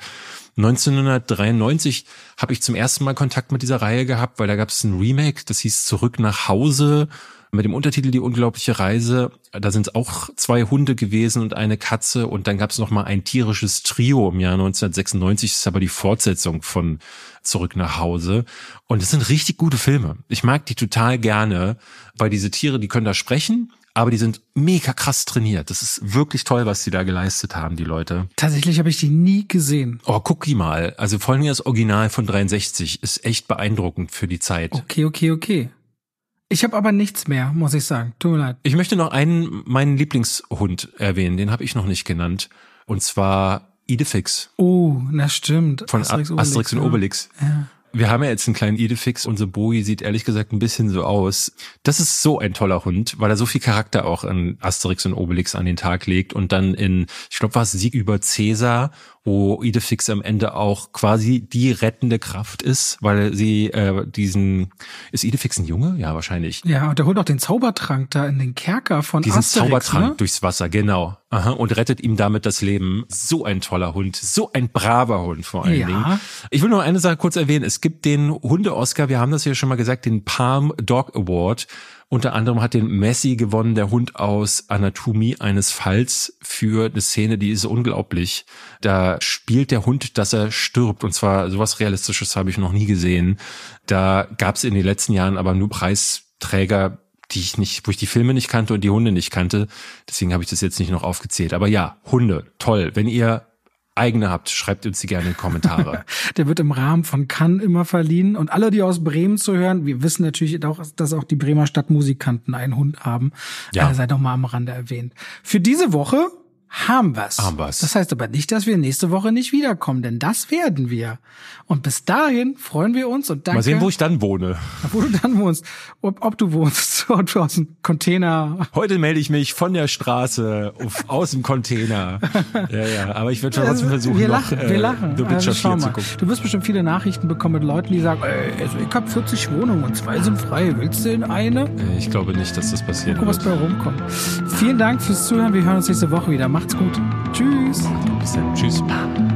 1993 habe ich zum ersten Mal Kontakt mit dieser Reihe gehabt, weil da gab es ein Remake, das hieß Zurück nach Hause mit dem Untertitel Die unglaubliche Reise. Da sind auch 2 Hunde gewesen und eine Katze und dann gab es noch mal ein tierisches Trio im Jahr 1996. Das ist aber die Fortsetzung von Zurück nach Hause und es sind richtig gute Filme. Ich mag die total gerne, weil diese Tiere, die können da sprechen, aber die sind mega krass trainiert. Das ist wirklich toll, was die da geleistet haben, die Leute. Tatsächlich habe ich die nie gesehen. Oh, guck die mal. Also vor allem das Original von 63 ist echt beeindruckend für die Zeit. Okay. Ich habe aber nichts mehr, muss ich sagen. Tut mir leid. Ich möchte noch meinen Lieblingshund erwähnen. Den habe ich noch nicht genannt. Und zwar Idefix. Oh, na stimmt. Von Asterix und Obelix. Ja. Wir haben ja jetzt einen kleinen Idefix. Unser Bowie sieht ehrlich gesagt ein bisschen so aus. Das ist so ein toller Hund, weil er so viel Charakter auch in Asterix und Obelix an den Tag legt und dann ich glaube, war es Sieg über Cäsar, wo Idefix am Ende auch quasi die rettende Kraft ist, weil sie ist Idefix ein Junge? Ja, wahrscheinlich. Ja, und der holt auch den Zaubertrank da in den Kerker von diesen Asterix, Zaubertrank, ne? Durchs Wasser, genau. Aha, und rettet ihm damit das Leben. So ein toller Hund, so ein braver Hund vor allen Dingen. Ich will noch eine Sache kurz erwähnen. Es gibt den Hunde-Oscar, wir haben das ja schon mal gesagt, den Palm Dog Award. Unter anderem hat den Messi gewonnen, der Hund aus Anatomie eines Falls, für eine Szene, die ist unglaublich. Da spielt der Hund, dass er stirbt. Und zwar sowas Realistisches habe ich noch nie gesehen. Da gab es in den letzten Jahren aber nur Preisträger, wo ich die Filme nicht kannte und die Hunde nicht kannte. Deswegen habe ich das jetzt nicht noch aufgezählt. Aber ja, Hunde, toll. Wenn ihr eigene habt, schreibt uns die gerne in die Kommentare. Der wird im Rahmen von Cannes immer verliehen. Und alle, die aus Bremen zu hören, wir wissen natürlich auch, dass auch die Bremer Stadtmusikanten einen Hund haben. Ja. Sei doch mal am Rande erwähnt. Für diese Woche haben wir's. Das heißt aber nicht, dass wir nächste Woche nicht wiederkommen, denn das werden wir. Und bis dahin freuen wir uns und danke. Mal sehen, wo ich dann wohne. Wo du dann wohnst. Ob du wohnst, ob du aus dem Container. Heute melde ich mich von der Straße aus dem Container. Ja, aber ich werde schon trotzdem versuchen, wir lachen. The Witcher 4 zu gucken. Du wirst bestimmt viele Nachrichten bekommen mit Leuten, die sagen, also ich habe 40 Wohnungen und 2 sind frei. Willst du in eine? Ich glaube nicht, dass das passiert. Guck, was bei rumkommt. Vielen Dank fürs Zuhören. Wir hören uns nächste Woche wieder. Macht's gut. Tschüss. Bis dann. Tschüss.